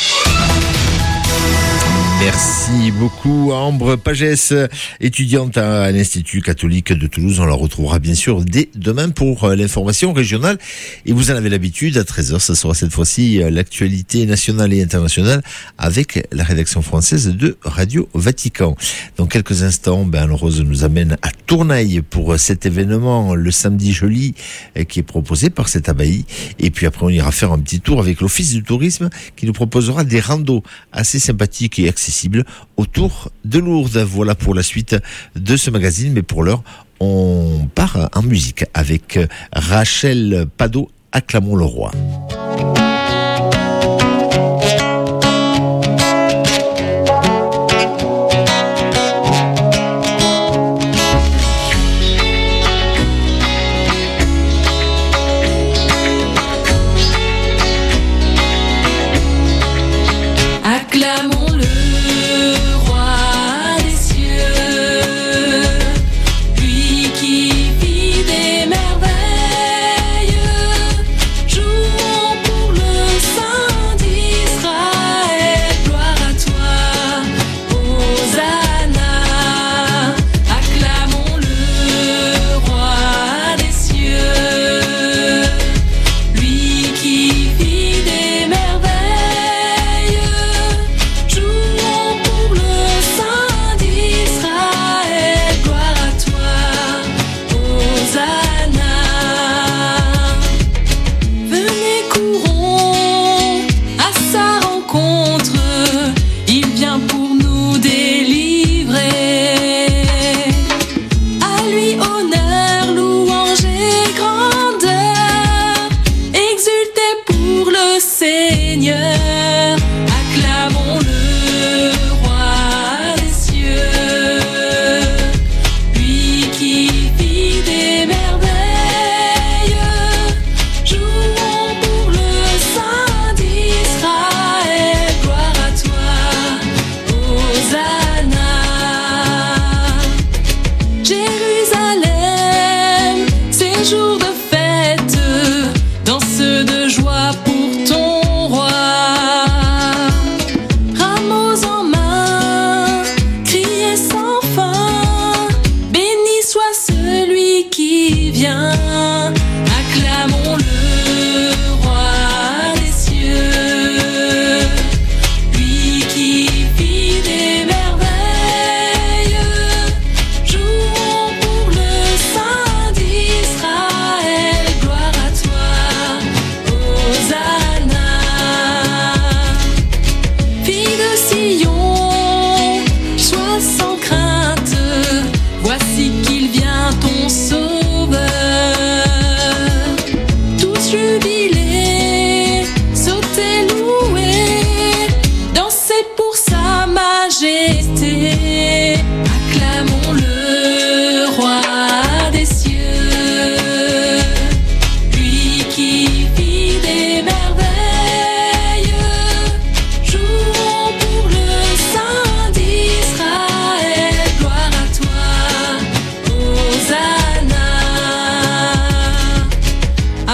Merci beaucoup Ambre Pagès, étudiante à l'Institut catholique de Toulouse. On la retrouvera bien sûr dès demain pour l'information régionale. Et vous en avez l'habitude, à treize heures, ce sera cette fois-ci l'actualité nationale et internationale avec la rédaction française de Radio Vatican. Dans quelques instants, ben, Anne-Rose nous amène à Tournaille pour cet événement, le samedi joli, qui est proposé par cette abbaye. Et puis après, on ira faire un petit tour avec l'Office du tourisme qui nous proposera des randos assez sympathiques et accessibles autour de Lourdes. Voilà pour la suite de ce magazine, mais pour l'heure, on part en musique avec Rachel Pado, Acclamons le roi. Lui qui fit des merveilles, jouons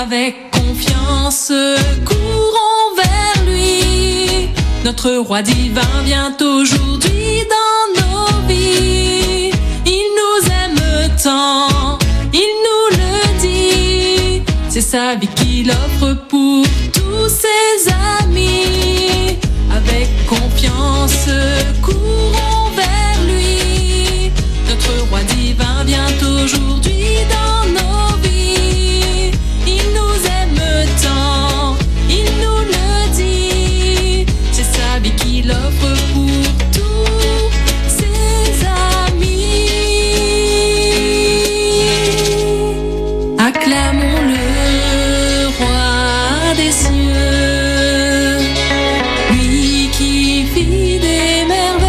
Avec confiance, courons vers lui. Notre roi divin vient aujourd'hui dans nos vies. Il nous aime tant, il nous le dit. C'est sa vie qu'il offre pour tous ses amis. Avec confiance, courons vers lui. Notre roi divin vient aujourd'hui dans nos vies. Il nous aime tant, il nous le dit. C'est sa vie qu'il offre pour tous ses amis. Acclamons le roi des cieux, lui qui fit des merveilles.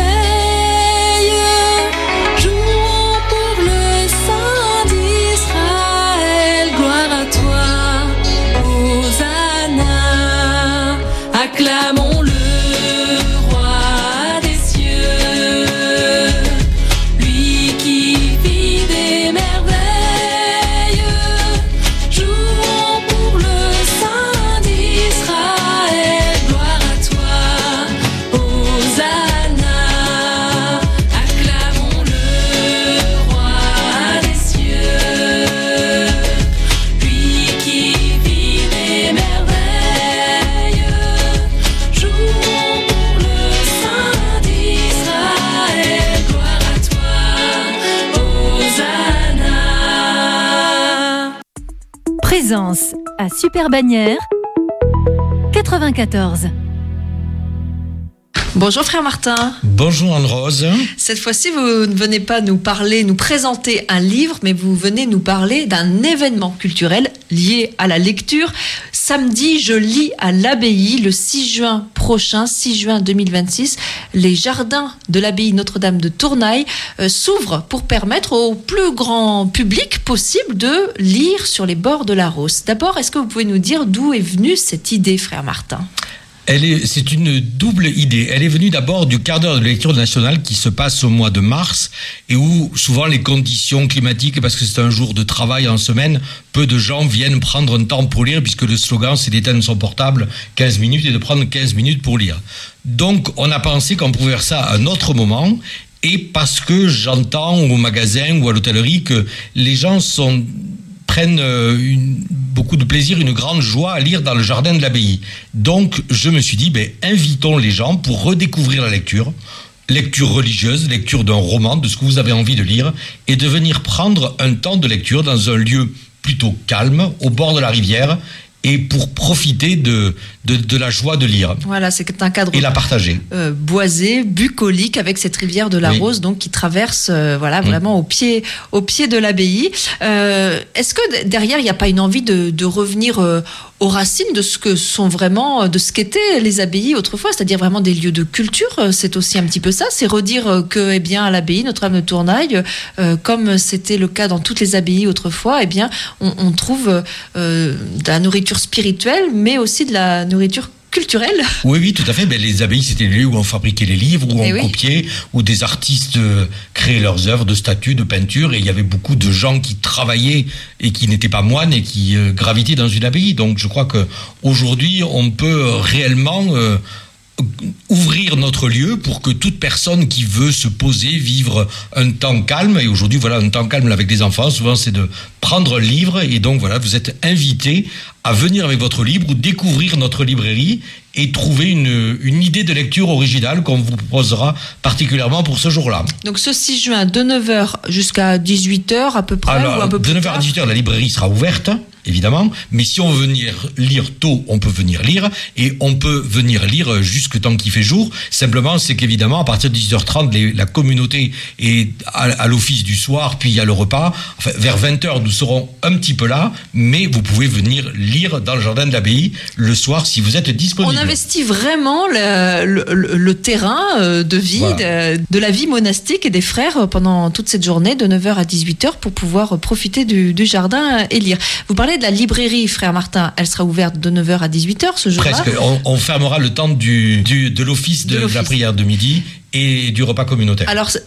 Jouons pour le Saint d'Israël. Gloire à toi, Hosanna. Acclamons le roi des cieux, lui qui fit des merveilles. Jouons pour le Saint d'Israël. Gloire à toi, Hosanna. Acclamons le roi des cieux, lui qui vit des merveilles. Jouons pour le Saint d'Israël. Gloire à toi, Hosanna. Présence à Super Bagnères quatre-vingt-quatorze. Bonjour frère Martin. Bonjour Anne-Rose. Cette fois-ci, vous ne venez pas nous parler, nous présenter un livre, mais vous venez nous parler d'un événement culturel lié à la lecture. Samedi, je lis à l'abbaye le six juin prochain, six juin deux mille vingt-six. Les jardins de l'abbaye Notre-Dame de Tournaille euh, s'ouvrent pour permettre au plus grand public possible de lire sur les bords de la Rousse. D'abord, est-ce que vous pouvez nous dire d'où est venue cette idée, frère Martin ? Elle est, c'est une double idée. Elle est venue d'abord du quart d'heure de lecture nationale qui se passe au mois de mars et où souvent les conditions climatiques, parce que c'est un jour de travail en semaine, peu de gens viennent prendre un temps pour lire puisque le slogan c'est d'éteindre son portable quinze minutes et de prendre quinze minutes pour lire. Donc on a pensé qu'on pouvait faire ça à un autre moment et parce que j'entends au magasin ou à l'hôtellerie que les gens sont... prennent une, beaucoup de plaisir, une grande joie à lire dans le jardin de l'abbaye. Donc, je me suis dit, ben, invitons les gens pour redécouvrir la lecture, lecture religieuse, lecture d'un roman, de ce que vous avez envie de lire, et de venir prendre un temps de lecture dans un lieu plutôt calme, au bord de la rivière, et pour profiter de, de, de la joie de lire. Voilà, c'est un cadre et la partager. Euh, boisé, bucolique, avec cette rivière de la oui. Rose, donc qui traverse, euh, voilà, mmh. vraiment au pied, au pied de l'abbaye. Euh, est-ce que derrière, il n'y a pas une envie de, de revenir euh, aux racines de ce que sont vraiment, de ce qu'étaient les abbayes autrefois, c'est-à-dire vraiment des lieux de culture? C'est aussi un petit peu ça, c'est redire que, eh bien, à l'abbaye Notre-Dame de Tournaille, euh, comme c'était le cas dans toutes les abbayes autrefois, eh bien, on, on trouve euh, de la nourriture spirituelle, mais aussi de la nourriture culturelle. Oui, oui, tout à fait. Ben, les abbayes, c'était les lieux où on fabriquait les livres, où et on oui. copiait, où des artistes euh, créaient leurs œuvres de statues, de peintures, et il y avait beaucoup de gens qui travaillaient et qui n'étaient pas moines et qui euh, gravitaient dans une abbaye. Donc, je crois que aujourd'hui, on peut réellement euh, ouvrir notre lieu pour que toute personne qui veut se poser, vivre un temps calme, et aujourd'hui, voilà, un temps calme avec des enfants, souvent, c'est de prendre un livre, et donc, voilà, vous êtes invités à venir avec votre livre ou découvrir notre librairie et trouver une, une idée de lecture originale qu'on vous proposera particulièrement pour ce jour-là. Donc ce six juin, de neuf heures jusqu'à dix-huit heures à peu près. Alors, ou un peu de plus neuf heures à tard. dix-huit heures, la librairie sera ouverte, évidemment, mais si on veut venir lire tôt, on peut venir lire, et on peut venir lire jusque tant qu'il fait jour. Simplement, c'est qu'évidemment, à partir de dix-huit heures trente, les, la communauté est à, à l'office du soir, puis il y a le repas. Enfin, vers vingt heures, nous serons un petit peu là, mais vous pouvez venir lire dans le jardin de l'abbaye le soir si vous êtes disponible. On investit vraiment le, le, le terrain de vie, voilà. de, de la vie monastique et des frères pendant toute cette journée de neuf heures à dix-huit heures pour pouvoir profiter du, du jardin et lire. Vous parlez de la librairie, frère Martin, elle sera ouverte de neuf heures à dix-huit heures ce jour-là. Presque, on, on fermera le temps du, du, de l'office de, de, l'office. de la prière de midi et du repas communautaire. Alors,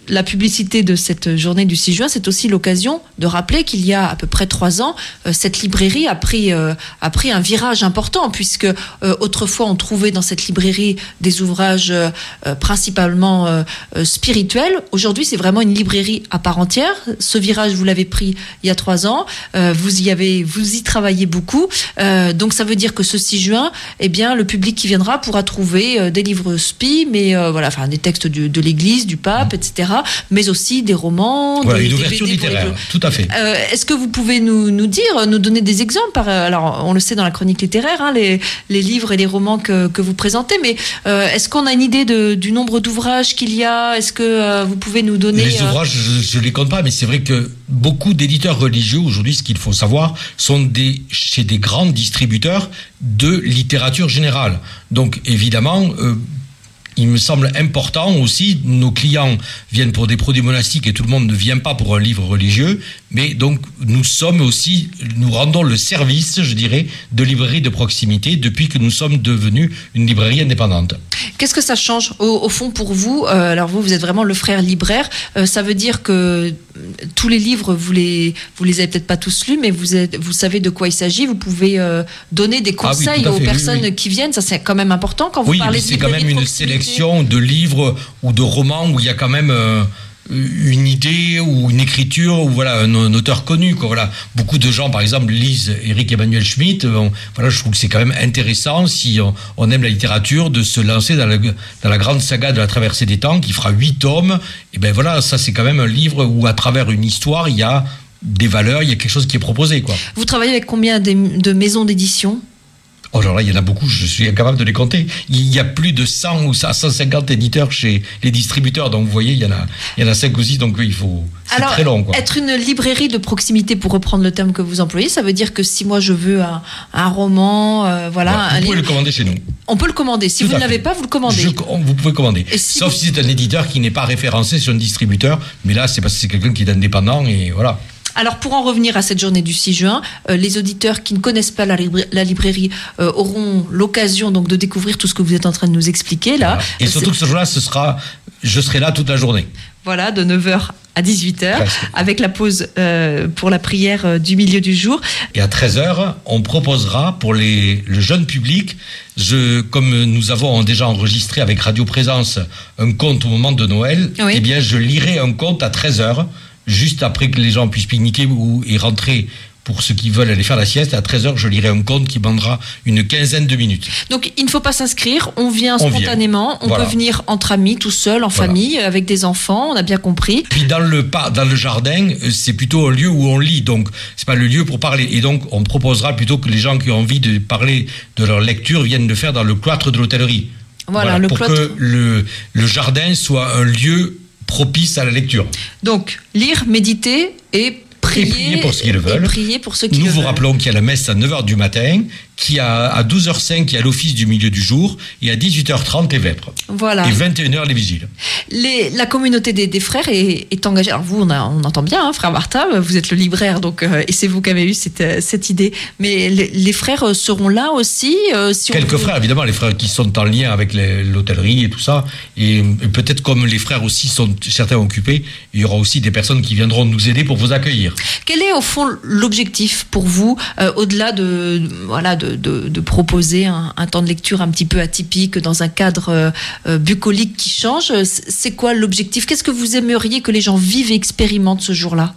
la publicité de cette journée du six juin, c'est aussi l'occasion de rappeler qu'il y a à peu près trois ans, euh, cette librairie a pris, euh, a pris un virage important, puisque euh, autrefois on trouvait dans cette librairie des ouvrages euh, principalement euh, euh, spirituels. Aujourd'hui, c'est vraiment une librairie à part entière. Ce virage, vous l'avez pris il y a trois ans. Euh, vous y avez, vous y travaillez beaucoup. Euh, donc ça veut dire que ce six juin, eh bien, le public qui viendra pourra trouver euh, des livres spi, mais euh, voilà, enfin des textes du, de l'Église, du pape, et cetera, mais aussi des romans, voilà, des, une des ouverture B D littéraire, tout à fait. Euh, est-ce que vous pouvez nous, nous dire, nous donner des exemples par, alors, on le sait dans la chronique littéraire, hein, les, les livres et les romans que, que vous présentez, mais euh, est-ce qu'on a une idée de, du nombre d'ouvrages qu'il y a? Est-ce que euh, vous pouvez nous donner... Les ouvrages, euh... je ne les compte pas, mais c'est vrai que beaucoup d'éditeurs religieux, aujourd'hui, ce qu'il faut savoir, sont des, chez des grands distributeurs de littérature générale. Donc, évidemment... Euh, il me semble important aussi, nos clients viennent pour des produits monastiques et tout le monde ne vient pas pour un livre religieux, mais donc nous sommes aussi, nous rendons le service, je dirais, de librairie de proximité depuis que nous sommes devenus une librairie indépendante. Qu'est-ce que ça change au, au fond pour vous? euh, Alors vous, vous êtes vraiment le frère libraire. Euh, ça veut dire que tous les livres, vous les, vous les avez peut-être pas tous lus, mais vous, êtes, vous savez de quoi il s'agit. Vous pouvez euh, donner des conseils ah oui, aux personnes oui, oui. qui viennent. Ça, c'est quand même important quand vous oui, parlez de c'est quand même une sélection de livres ou de romans où il y a quand même euh, une idée ou une écriture ou voilà un, un auteur connu quoi. Voilà, beaucoup de gens par exemple lisent Éric Emmanuel Schmitt. On, voilà, je trouve que c'est quand même intéressant si on, on aime la littérature de se lancer dans la, dans la grande saga de la traversée des temps qui fera huit tomes. Et ben voilà, ça c'est quand même un livre où à travers une histoire il y a des valeurs, il y a quelque chose qui est proposé quoi. Vous travaillez avec combien de, de maisons d'édition? Oh là là, il y en a beaucoup, je suis incapable de les compter. Il y a plus de cent ou cent cinquante éditeurs chez les distributeurs, donc vous voyez, il y en a, il y en a cinq ou six, donc il faut... C'est Alors, très long, quoi. Être une librairie de proximité, pour reprendre le terme que vous employez, ça veut dire que si moi je veux un, un roman, euh, voilà... Ouais, un vous pouvez livre, le commander chez nous. On peut le commander. Si Tout vous ne l'avez fait. pas, vous le commandez. Je, vous pouvez commander. Si Sauf vous... si c'est un éditeur qui n'est pas référencé sur un distributeur, mais là, c'est parce que c'est quelqu'un qui est indépendant, et voilà. Alors, pour en revenir à cette journée du six juin, euh, les auditeurs qui ne connaissent pas la, libra- la librairie euh, auront l'occasion donc de découvrir tout ce que vous êtes en train de nous expliquer là. Voilà. Et surtout c'est... que ce jour-là, ce sera, je serai là toute la journée. Voilà, de neuf heures à dix-huit heures, Presque. Avec la pause euh, pour la prière euh, du milieu du jour. Et à treize heures, on proposera pour les, le jeune public, je, comme nous avons déjà enregistré avec Radio Présence un conte au moment de Noël, oui. eh bien je lirai un conte à treize heures. Juste après que les gens puissent pique-niquer ou, et rentrer pour ceux qui veulent aller faire la sieste, à treize heures, je lirai un conte qui prendra une quinzaine de minutes. Donc, il ne faut pas s'inscrire, on vient on spontanément, vient. on voilà. peut venir entre amis, tout seul, en voilà. famille, avec des enfants, on a bien compris. Puis dans le, dans le jardin, c'est plutôt un lieu où on lit, donc c'est pas le lieu pour parler. Et donc, on proposera plutôt que les gens qui ont envie de parler de leur lecture viennent le faire dans le cloître de l'hôtellerie. Voilà, voilà le pour cloître... que le, le jardin soit un lieu propice à la lecture. Donc, lire, méditer et prier, et prier pour ceux qui le veulent. Et prier pour ceux qui Nous le vous veulent. rappelons qu'il y a la messe à neuf heures du matin, qui a à douze heures cinq, il y a l'office du milieu du jour, et à dix-huit heures trente, les vêpres. Voilà. Et vingt et une heures, les vigiles. Les, la communauté des, des frères est, est engagée. Alors vous, on, a, on entend bien, hein, frère Martin, vous êtes le libraire, donc, euh, et c'est vous qui avez eu cette, cette idée. Mais les, les frères seront là aussi euh, si Quelques on... frères, évidemment, les frères qui sont en lien avec les, l'hôtellerie et tout ça. Et, et peut-être comme les frères aussi sont certains occupés, il y aura aussi des personnes qui viendront nous aider pour vous accueillir. Quel est au fond l'objectif pour vous, euh, au-delà de, voilà, de, de, de proposer un, un temps de lecture un petit peu atypique dans un cadre euh, bucolique qui change? C'est quoi l'objectif? Qu'est-ce que vous aimeriez que les gens vivent et expérimentent ce jour-là?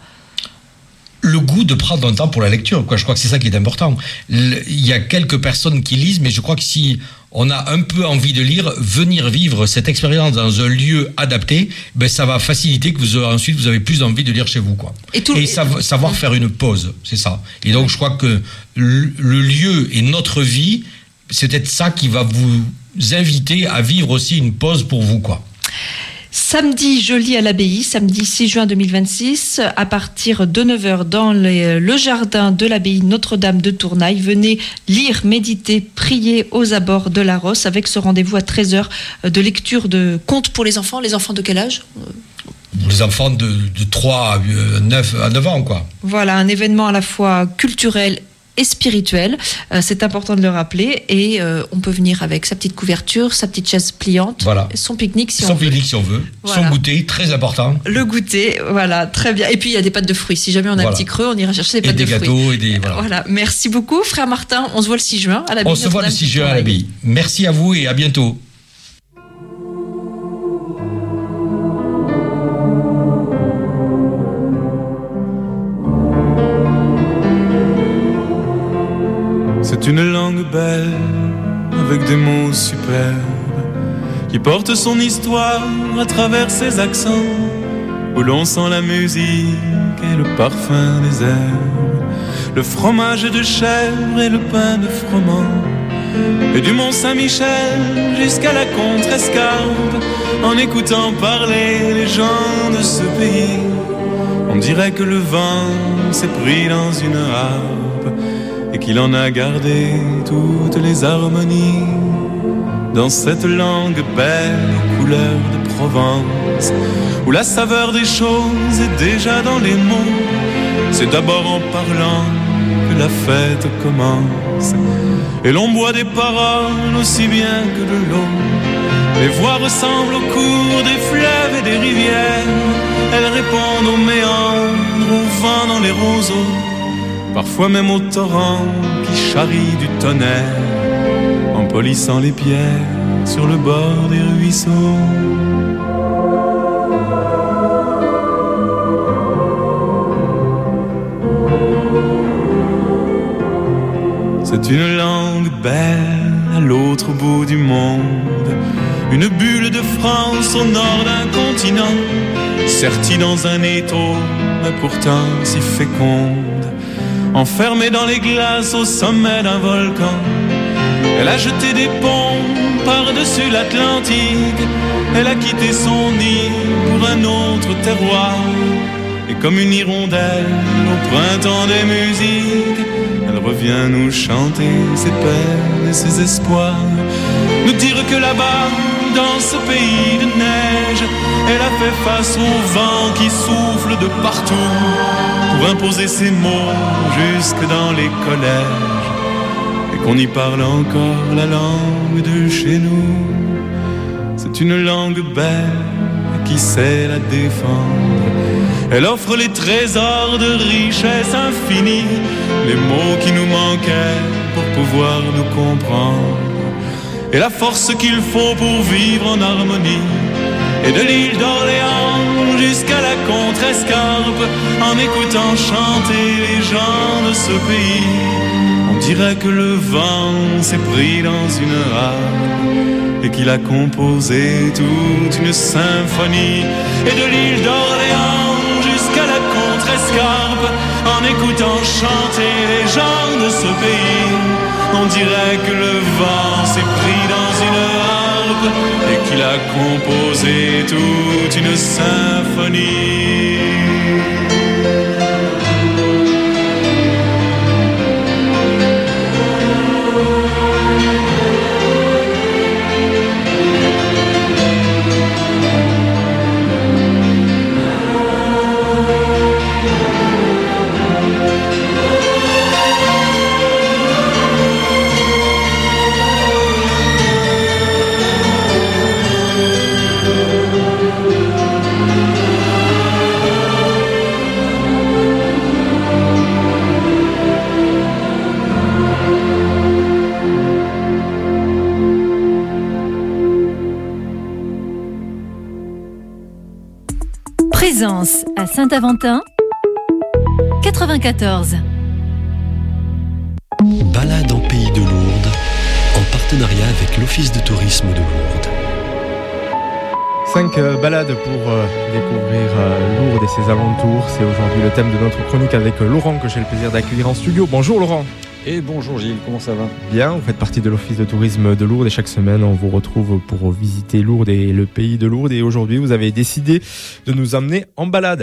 Le goût de prendre un temps pour la lecture, quoi. Je crois que c'est ça qui est important. Il y a quelques personnes qui lisent, mais je crois que si on a un peu envie de lire, venir vivre cette expérience dans un lieu adapté, ben ça va faciliter que vous aurez, ensuite vous avez plus envie de lire chez vous, quoi. Et, tout et savoir, savoir faire une pause, c'est ça. Et donc je crois que le, le lieu et notre vie, c'est peut-être ça qui va vous inviter à vivre aussi une pause pour vous, quoi. Samedi, je lis à l'abbaye, samedi six juin deux mille vingt-six, à partir de neuf heures dans les, le jardin de l'abbaye Notre-Dame de Tournaille. Venez lire, méditer, prier aux abords de la Rosse avec ce rendez-vous à treize heures de lecture de contes pour les enfants. Les enfants de quel âge ? Les enfants de, de trois à neuf ans, quoi. Voilà, un événement à la fois culturel et spirituel. Euh, c'est important de le rappeler. Et euh, on peut venir avec sa petite couverture, sa petite chaise pliante, voilà. son pique-nique si son on veut. pique-nique si on veut. Voilà. Son goûter, très important. Le goûter, voilà, très bien. Et puis il y a des pâtes de fruits. Si jamais on a voilà. un petit creux, on ira chercher des pâtes et des de gâteaux, fruits. Et des gâteaux. Voilà. voilà. Merci beaucoup, frère Martin. On se voit le six juin à l'abbaye. On se voit le six juin à l'abbaye. Merci à vous et à bientôt. C'est une langue belle, avec des mots superbes, qui porte son histoire à travers ses accents, où l'on sent la musique et le parfum des herbes, le fromage de chèvre et le pain de froment, et du Mont Saint-Michel jusqu'à la Contrescarpe. En écoutant parler les gens de ce pays, on dirait que le vent s'est pris dans une harpe et qu'il en a gardé toutes les harmonies. Dans cette langue belle aux couleurs de Provence, où la saveur des choses est déjà dans les mots, c'est d'abord en parlant que la fête commence. Et l'on boit des paroles aussi bien que de l'eau. Les voix ressemblent au cours des fleuves et des rivières. Elles répondent aux méandres, au vent dans les roseaux, parfois même au torrent qui charrie du tonnerre, en polissant les pierres sur le bord des ruisseaux. C'est une langue belle à l'autre bout du monde, une bulle de France au nord d'un continent, sertie dans un étau, mais pourtant si féconde, enfermée dans les glaces au sommet d'un volcan. Elle a jeté des ponts par-dessus l'Atlantique, elle a quitté son nid pour un autre terroir. Et comme une hirondelle au printemps des musiques, elle revient nous chanter ses peines et ses espoirs, nous dire que là-bas, dans ce pays de neige, elle a fait face au vent qui souffle de partout, pour imposer ses mots jusque dans les collèges, et qu'on y parle encore la langue de chez nous. C'est une langue belle qui sait la défendre. Elle offre les trésors de richesse infinie, les mots qui nous manquaient pour pouvoir nous comprendre, et la force qu'il faut pour vivre en harmonie. Et de l'île d'Orléans jusqu'à la Contrescarpe, en écoutant chanter les gens de ce pays, on dirait que le vent s'est pris dans une harpe et qu'il a composé toute une symphonie. Et de l'île d'Orléans jusqu'à la Contrescarpe, en écoutant chanter les gens de ce pays, on dirait que le vent s'est pris dans une harpe et qu'il a composé toute une symphonie. Présence à Saint-Aventin, quatre-vingt-quatorze. Balade en Pays de Lourdes, en partenariat avec l'Office de tourisme de Lourdes. Cinq euh, balades pour euh, découvrir euh, Lourdes et ses alentours. C'est aujourd'hui le thème de notre chronique avec Laurent, que j'ai le plaisir d'accueillir en studio. Bonjour Laurent. Et bonjour Gilles, comment ça va ? Bien, vous faites partie de l'Office de tourisme de Lourdes et chaque semaine on vous retrouve pour visiter Lourdes et le pays de Lourdes. Et aujourd'hui vous avez décidé de nous emmener en balade.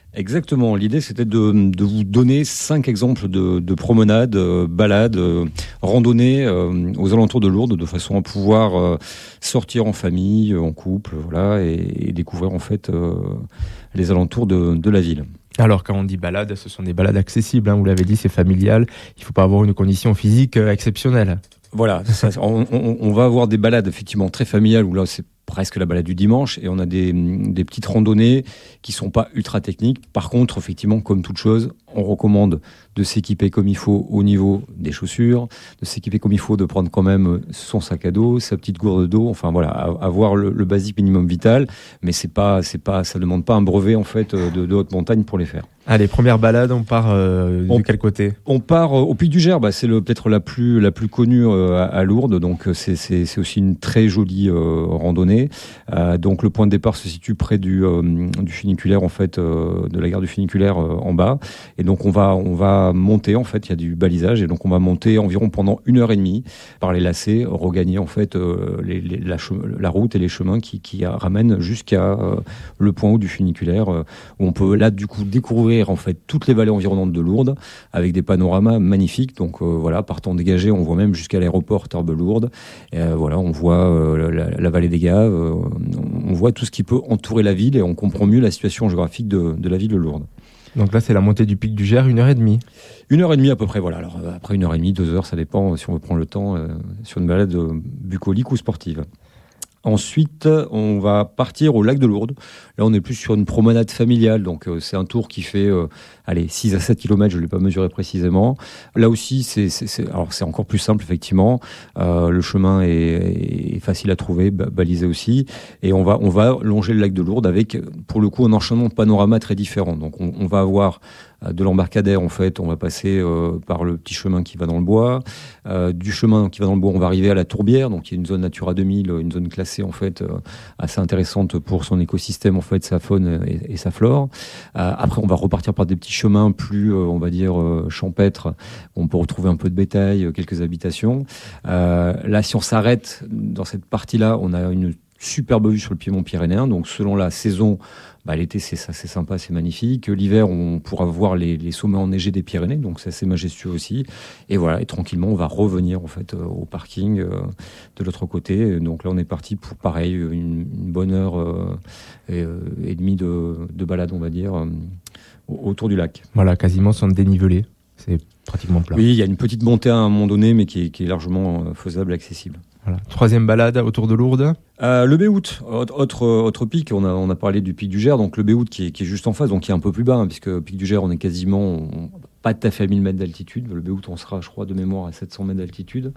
Exactement. L'idée, c'était de, de vous donner cinq exemples de, de promenades, euh, balades, euh, randonnées euh, aux alentours de Lourdes, de façon à pouvoir euh, sortir en famille, en couple, voilà, et, et découvrir en fait euh, les alentours de, de la ville. Alors, quand on dit balade, ce sont des balades accessibles, hein, vous l'avez dit, c'est familial, il ne faut pas avoir une condition physique euh, exceptionnelle. Voilà, ça, on, on, on va avoir des balades effectivement très familiales, où là, c'est presque la balade du dimanche, et on a des, des petites randonnées qui sont pas ultra techniques. Par contre, effectivement, comme toute chose, on recommande de s'équiper comme il faut au niveau des chaussures, de s'équiper comme il faut, de prendre quand même son sac à dos, sa petite gourde d'eau, enfin voilà, avoir le, le basique minimum vital, mais c'est pas, c'est pas, ça demande pas un brevet en fait de, de haute montagne pour les faire. Allez, première balade, on part euh, on, de quel côté ? On part euh, au Pic du Gers, bah, c'est le, peut-être la plus, la plus connue euh, à, à Lourdes, donc c'est, c'est, c'est aussi une très jolie euh, randonnée. Euh, donc le point de départ se situe près du, euh, du funiculaire en fait, euh, de la gare du funiculaire euh, en bas, et donc on va, on va monter en fait, il y a du balisage, et donc on va monter environ pendant une heure et demie par les lacets, regagner en fait euh, les, les, la, la route et les chemins qui, qui ramènent jusqu'à euh, le point haut du funiculaire, euh, où on peut là du coup découvrir en fait toutes les vallées environnantes de Lourdes avec des panoramas magnifiques. Donc euh, voilà, partant dégagé, on voit même jusqu'à l'aéroport Tarbes-Lourdes. Et, euh, voilà, on voit euh, la, la vallée des Gaves, euh, on voit tout ce qui peut entourer la ville, et on comprend mieux la situation géographique de, de la ville de Lourdes. Donc là, c'est la montée du Pic du Gers, une heure et demie. Une heure et demie à peu près, voilà. Alors après une heure et demie, deux heures, ça dépend si on veut prendre le temps euh, sur une balade euh, bucolique ou sportive. Ensuite, on va partir au lac de Lourdes. Là, on est plus sur une promenade familiale. Donc, euh, c'est un tour qui fait euh, allez, six à sept kilomètres. Je ne l'ai pas mesuré précisément. Là aussi, c'est, c'est, c'est, alors, c'est encore plus simple, effectivement. Euh, le chemin est, est facile à trouver, balisé aussi. Et on va, on va longer le lac de Lourdes avec, pour le coup, un enchaînement de panorama très différent. Donc, on, on va avoir de l'embarcadère, en fait, on va passer euh, par le petit chemin qui va dans le bois. Euh, du chemin qui va dans le bois, on va arriver à la Tourbière, donc il y a une zone Natura deux mille, une zone classée en fait euh, assez intéressante pour son écosystème, en fait, sa faune et, et sa flore. Euh, après, on va repartir par des petits chemins plus, euh, on va dire, euh, champêtres. On peut retrouver un peu de bétail, euh, quelques habitations. Euh, là, si on s'arrête dans cette partie-là, on a une superbe vue sur le piémont pyrénéen. Donc, selon la saison, bah, l'été, c'est, ça, c'est sympa, c'est magnifique. L'hiver, on pourra voir les, les sommets enneigés des Pyrénées, donc c'est assez majestueux aussi. Et voilà, et tranquillement, on va revenir en fait euh, au parking euh, de l'autre côté. Donc là, on est parti pour pareil une, une bonne heure euh, et, euh, et demie de, de balade, on va dire, euh, autour du lac. Voilà, quasiment sans dénivelé. C'est pratiquement plat. Oui, il y a une petite montée à un moment donné, mais qui est, qui est largement faisable, accessible. Voilà. Troisième balade autour de Lourdes. Euh, le Béhout, autre, autre pic, on a, on a parlé du pic du Gers, donc le Béhout qui est, qui est juste en face, donc qui est un peu plus bas, hein, puisque le pic du Gers, on est quasiment on, pas tout à fait à mille mètres d'altitude. Le Béhout, on sera, je crois, de mémoire à sept cents mètres d'altitude.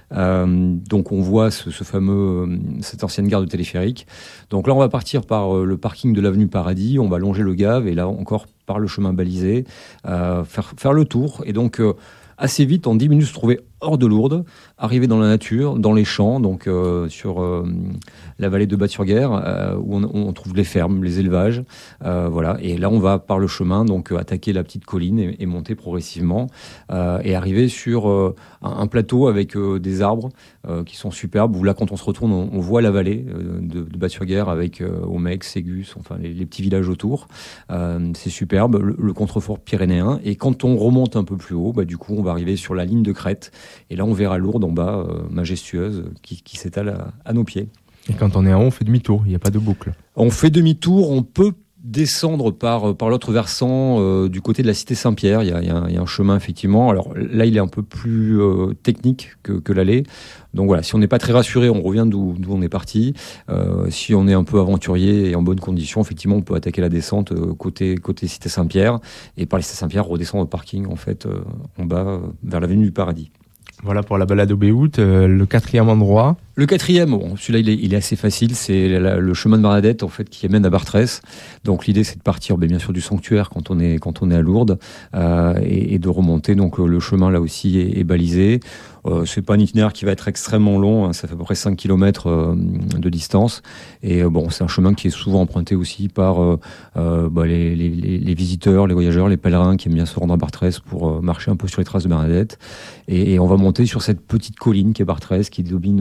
Euh, donc on voit ce, ce fameux, cette ancienne gare de téléphérique. Donc là, on va partir par le parking de l'avenue Paradis, on va longer le Gave, et là encore par le chemin balisé, euh, faire, faire le tour, et donc euh, assez vite, en dix minutes, se trouver hors de Lourdes, arriver dans la nature, dans les champs, donc euh, sur euh, la vallée de Batte-sur-Guer, euh, où on, on trouve les fermes, les élevages, euh, voilà. Et là, on va par le chemin, donc euh, attaquer la petite colline et, et monter progressivement, euh, et arriver sur euh, un, un plateau avec euh, des arbres euh, qui sont superbes. Où là, quand on se retourne, on, on voit la vallée euh, de, de Batte-sur-Guer avec euh, Omex, Ségus, enfin les, les petits villages autour. Euh, c'est superbe, le, le contrefort pyrénéen. Et quand on remonte un peu plus haut, bah, du coup, on va arriver sur la ligne de crête. Et là, on verra Lourdes en bas, euh, majestueuse, qui, qui s'étale à, à nos pieds. Et quand on est en haut, on fait demi-tour, il n'y a pas de boucle. On fait demi-tour, on peut descendre par, par l'autre versant euh, du côté de la cité Saint-Pierre. Il y a, il y a, un, il y a un chemin, effectivement. Alors là, il est un peu plus euh, technique que, que l'allée. Donc voilà, si on n'est pas très rassuré, on revient d'où, d'où on est parti. Euh, si on est un peu aventurier et en bonne condition, effectivement, on peut attaquer la descente euh, côté, côté cité Saint-Pierre. Et par la cité Saint-Pierre, redescendre au parking, en fait, euh, en bas, euh, vers l'avenue du Paradis. Voilà pour la balade au Béhout. Euh, le quatrième endroit. Le quatrième, bon, celui-là, il est, il est assez facile. C'est la, le chemin de Bernadette, en fait, qui mène à Bartrès. Donc, l'idée, c'est de partir, bien sûr, du sanctuaire quand on est, quand on est à Lourdes, euh, et, et de remonter. Donc, le chemin, là aussi, est, est balisé. Euh, c'est pas un itinéraire qui va être extrêmement long, hein, ça fait à peu près cinq kilomètres euh, de distance. Et euh, bon, c'est un chemin qui est souvent emprunté aussi par euh, euh, bah, les, les, les visiteurs, les voyageurs, les pèlerins qui aiment bien se rendre à Bartrès pour euh, marcher un peu sur les traces de Bernadette. Et, et on va monter sur cette petite colline qui est Bartrès, qui domine, euh, qui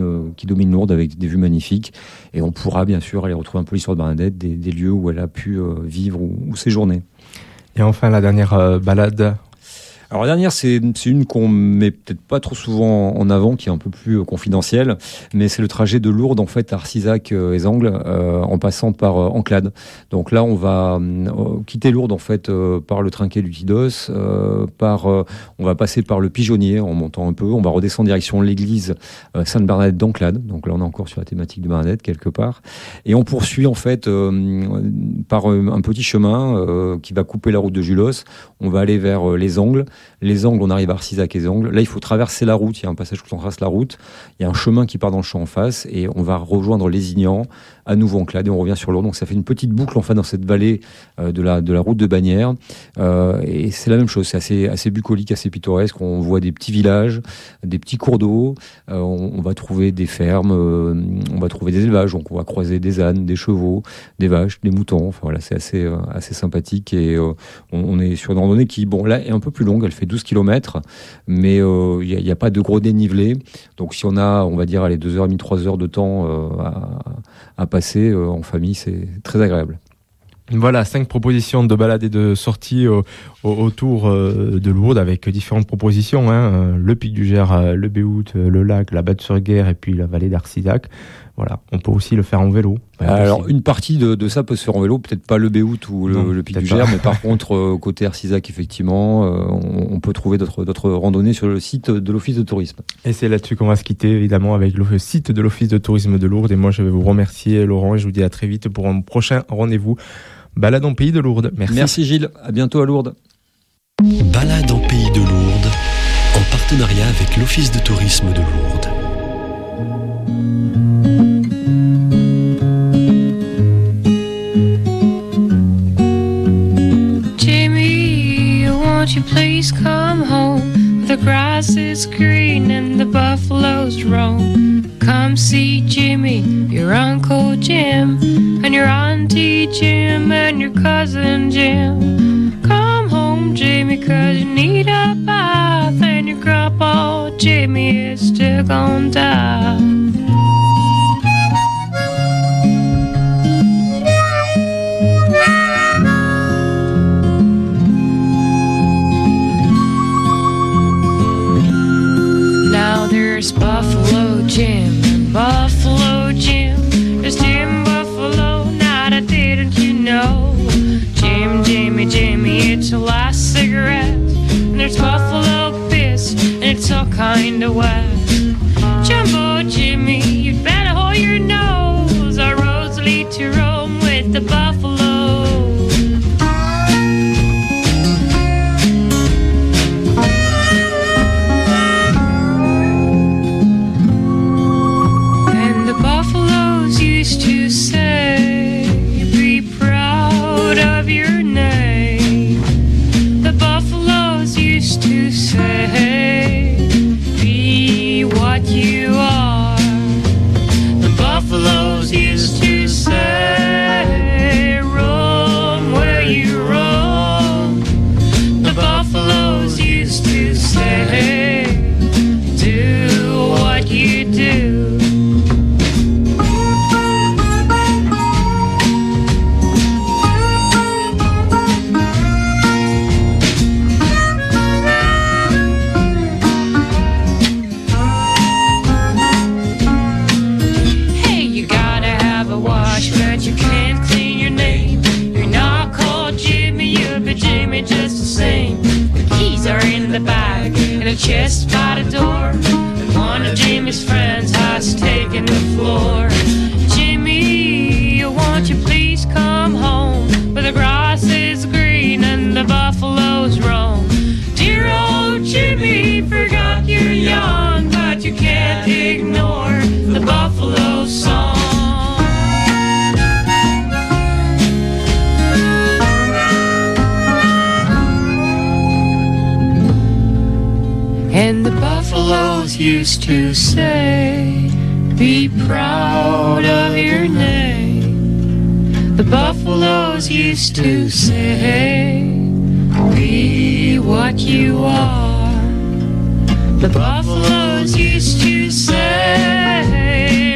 domine Lourdes avec des vues magnifiques. Et on pourra bien sûr aller retrouver un peu l'histoire de Bernadette, des, des lieux où elle a pu euh, vivre ou, ou séjourner. Et enfin, la dernière euh, balade. Alors la dernière, c'est, c'est une qu'on met peut-être pas trop souvent en avant, qui est un peu plus euh, confidentielle, mais c'est le trajet de Lourdes en fait à Arcisac euh, et Angles, euh, en passant par euh, Enclade. Donc là, on va euh, quitter Lourdes en fait euh, par le trinquet du Tidos, euh, par, euh, on va passer par le Pigeonnier en montant un peu, on va redescendre direction l'église euh, Sainte-Bernadette d'Enclade. Donc là, on est encore sur la thématique de Bernadette quelque part, et on poursuit en fait euh, par euh, un petit chemin euh, qui va couper la route de Julos. On va aller vers euh, les Angles. Les Angles, on arrive à Arcisac et les Angles. Là, il faut traverser la route. Il y a un passage où on traverse la route. Il y a un chemin qui part dans le champ en face et on va rejoindre Lézignan, à nouveau Enclade, et on revient sur Lourdes. Donc ça fait une petite boucle enfin dans cette vallée euh, de la de la route de Bagnères. Euh, et c'est la même chose. C'est assez assez bucolique, assez pittoresque. On voit des petits villages, des petits cours d'eau. Euh, on, on va trouver des fermes. Euh, on va trouver des élevages. Donc on va croiser des ânes, des chevaux, des vaches, des moutons. Enfin voilà, c'est assez euh, assez sympathique. Et euh, on, on est sur une randonnée qui, bon, là est un peu plus longue. Elle fait douze kilomètres, mais il euh, n'y a, a pas de gros dénivelé. Donc si on a, on va dire, allez, deux heures et demie, trois heures de temps euh, à, à passer euh, en famille, c'est très agréable. Voilà, cinq propositions de balades et de sorties euh, autour euh, de Lourdes, avec différentes propositions, hein, le Pic du Gers, euh, le Béhout, euh, le lac, la Batte-sur-Guerre et puis la vallée d'Arcisac. Voilà, on peut aussi le faire en vélo. Alors une partie de, de ça peut se faire en vélo, peut-être pas le Béhout ou le, non, le Pic du Gers, mais par contre euh, côté Arcisac effectivement, euh, on, on peut trouver d'autres, d'autres randonnées sur le site de l'Office de tourisme. Et c'est là-dessus qu'on va se quitter évidemment avec le site de l'Office de tourisme de Lourdes. Et moi je vais vous remercier Laurent et je vous dis à très vite pour un prochain rendez-vous Balade en Pays de Lourdes. Merci. Merci Gilles, à bientôt à Lourdes. Balade en Pays de Lourdes, en partenariat avec l'Office de tourisme de Lourdes. Jimmy, won't you please come home? The grass is green and the buffaloes roam. Come see Jimmy, your Uncle Jim, and your Auntie Jim, and your cousin Jim. Come home, Jimmy, 'cause you need a bath, and your grandpa Jimmy is still gonna die. Now there's Buffalo Jim and Buffalo Jim. There's Jim Buffalo, now that didn't you know? Jim, Jimmy, Jimmy, it's your last cigarette. And there's Buffalo Fist, and it's all kinda wet. Jumbo Jimmy, you'd better hold your nose. Our roads lead to Rome with the buffalo. Used to say, be proud of your name. The buffaloes used to say, be what you are. The buffaloes used to say, roam where you roam. The buffaloes used to say, do what you do. Chest by the door, and one of Jimmy's friends has taken the floor. Jimmy, won't you please come home, where the grass is green and the buffaloes roam. Dear old Jimmy, forgot you're young, but you can't ignore the buffalo song. And the buffaloes used to say, be proud of your name. The buffaloes used to say, be what you are. The buffaloes used to say,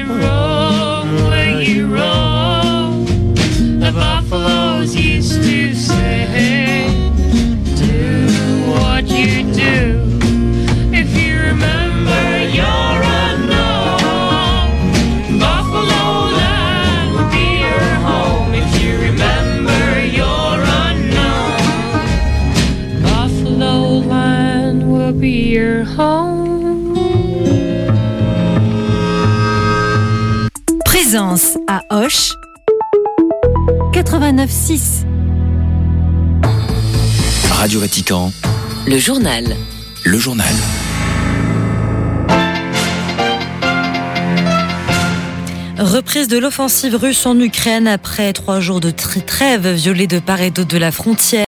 be your home. Présence à Auch quatre-vingt-neuf six. Radio Vatican. Le journal. Le journal. Reprise de l'offensive russe en Ukraine après trois jours de trêve violée de part et d'autre de la frontière.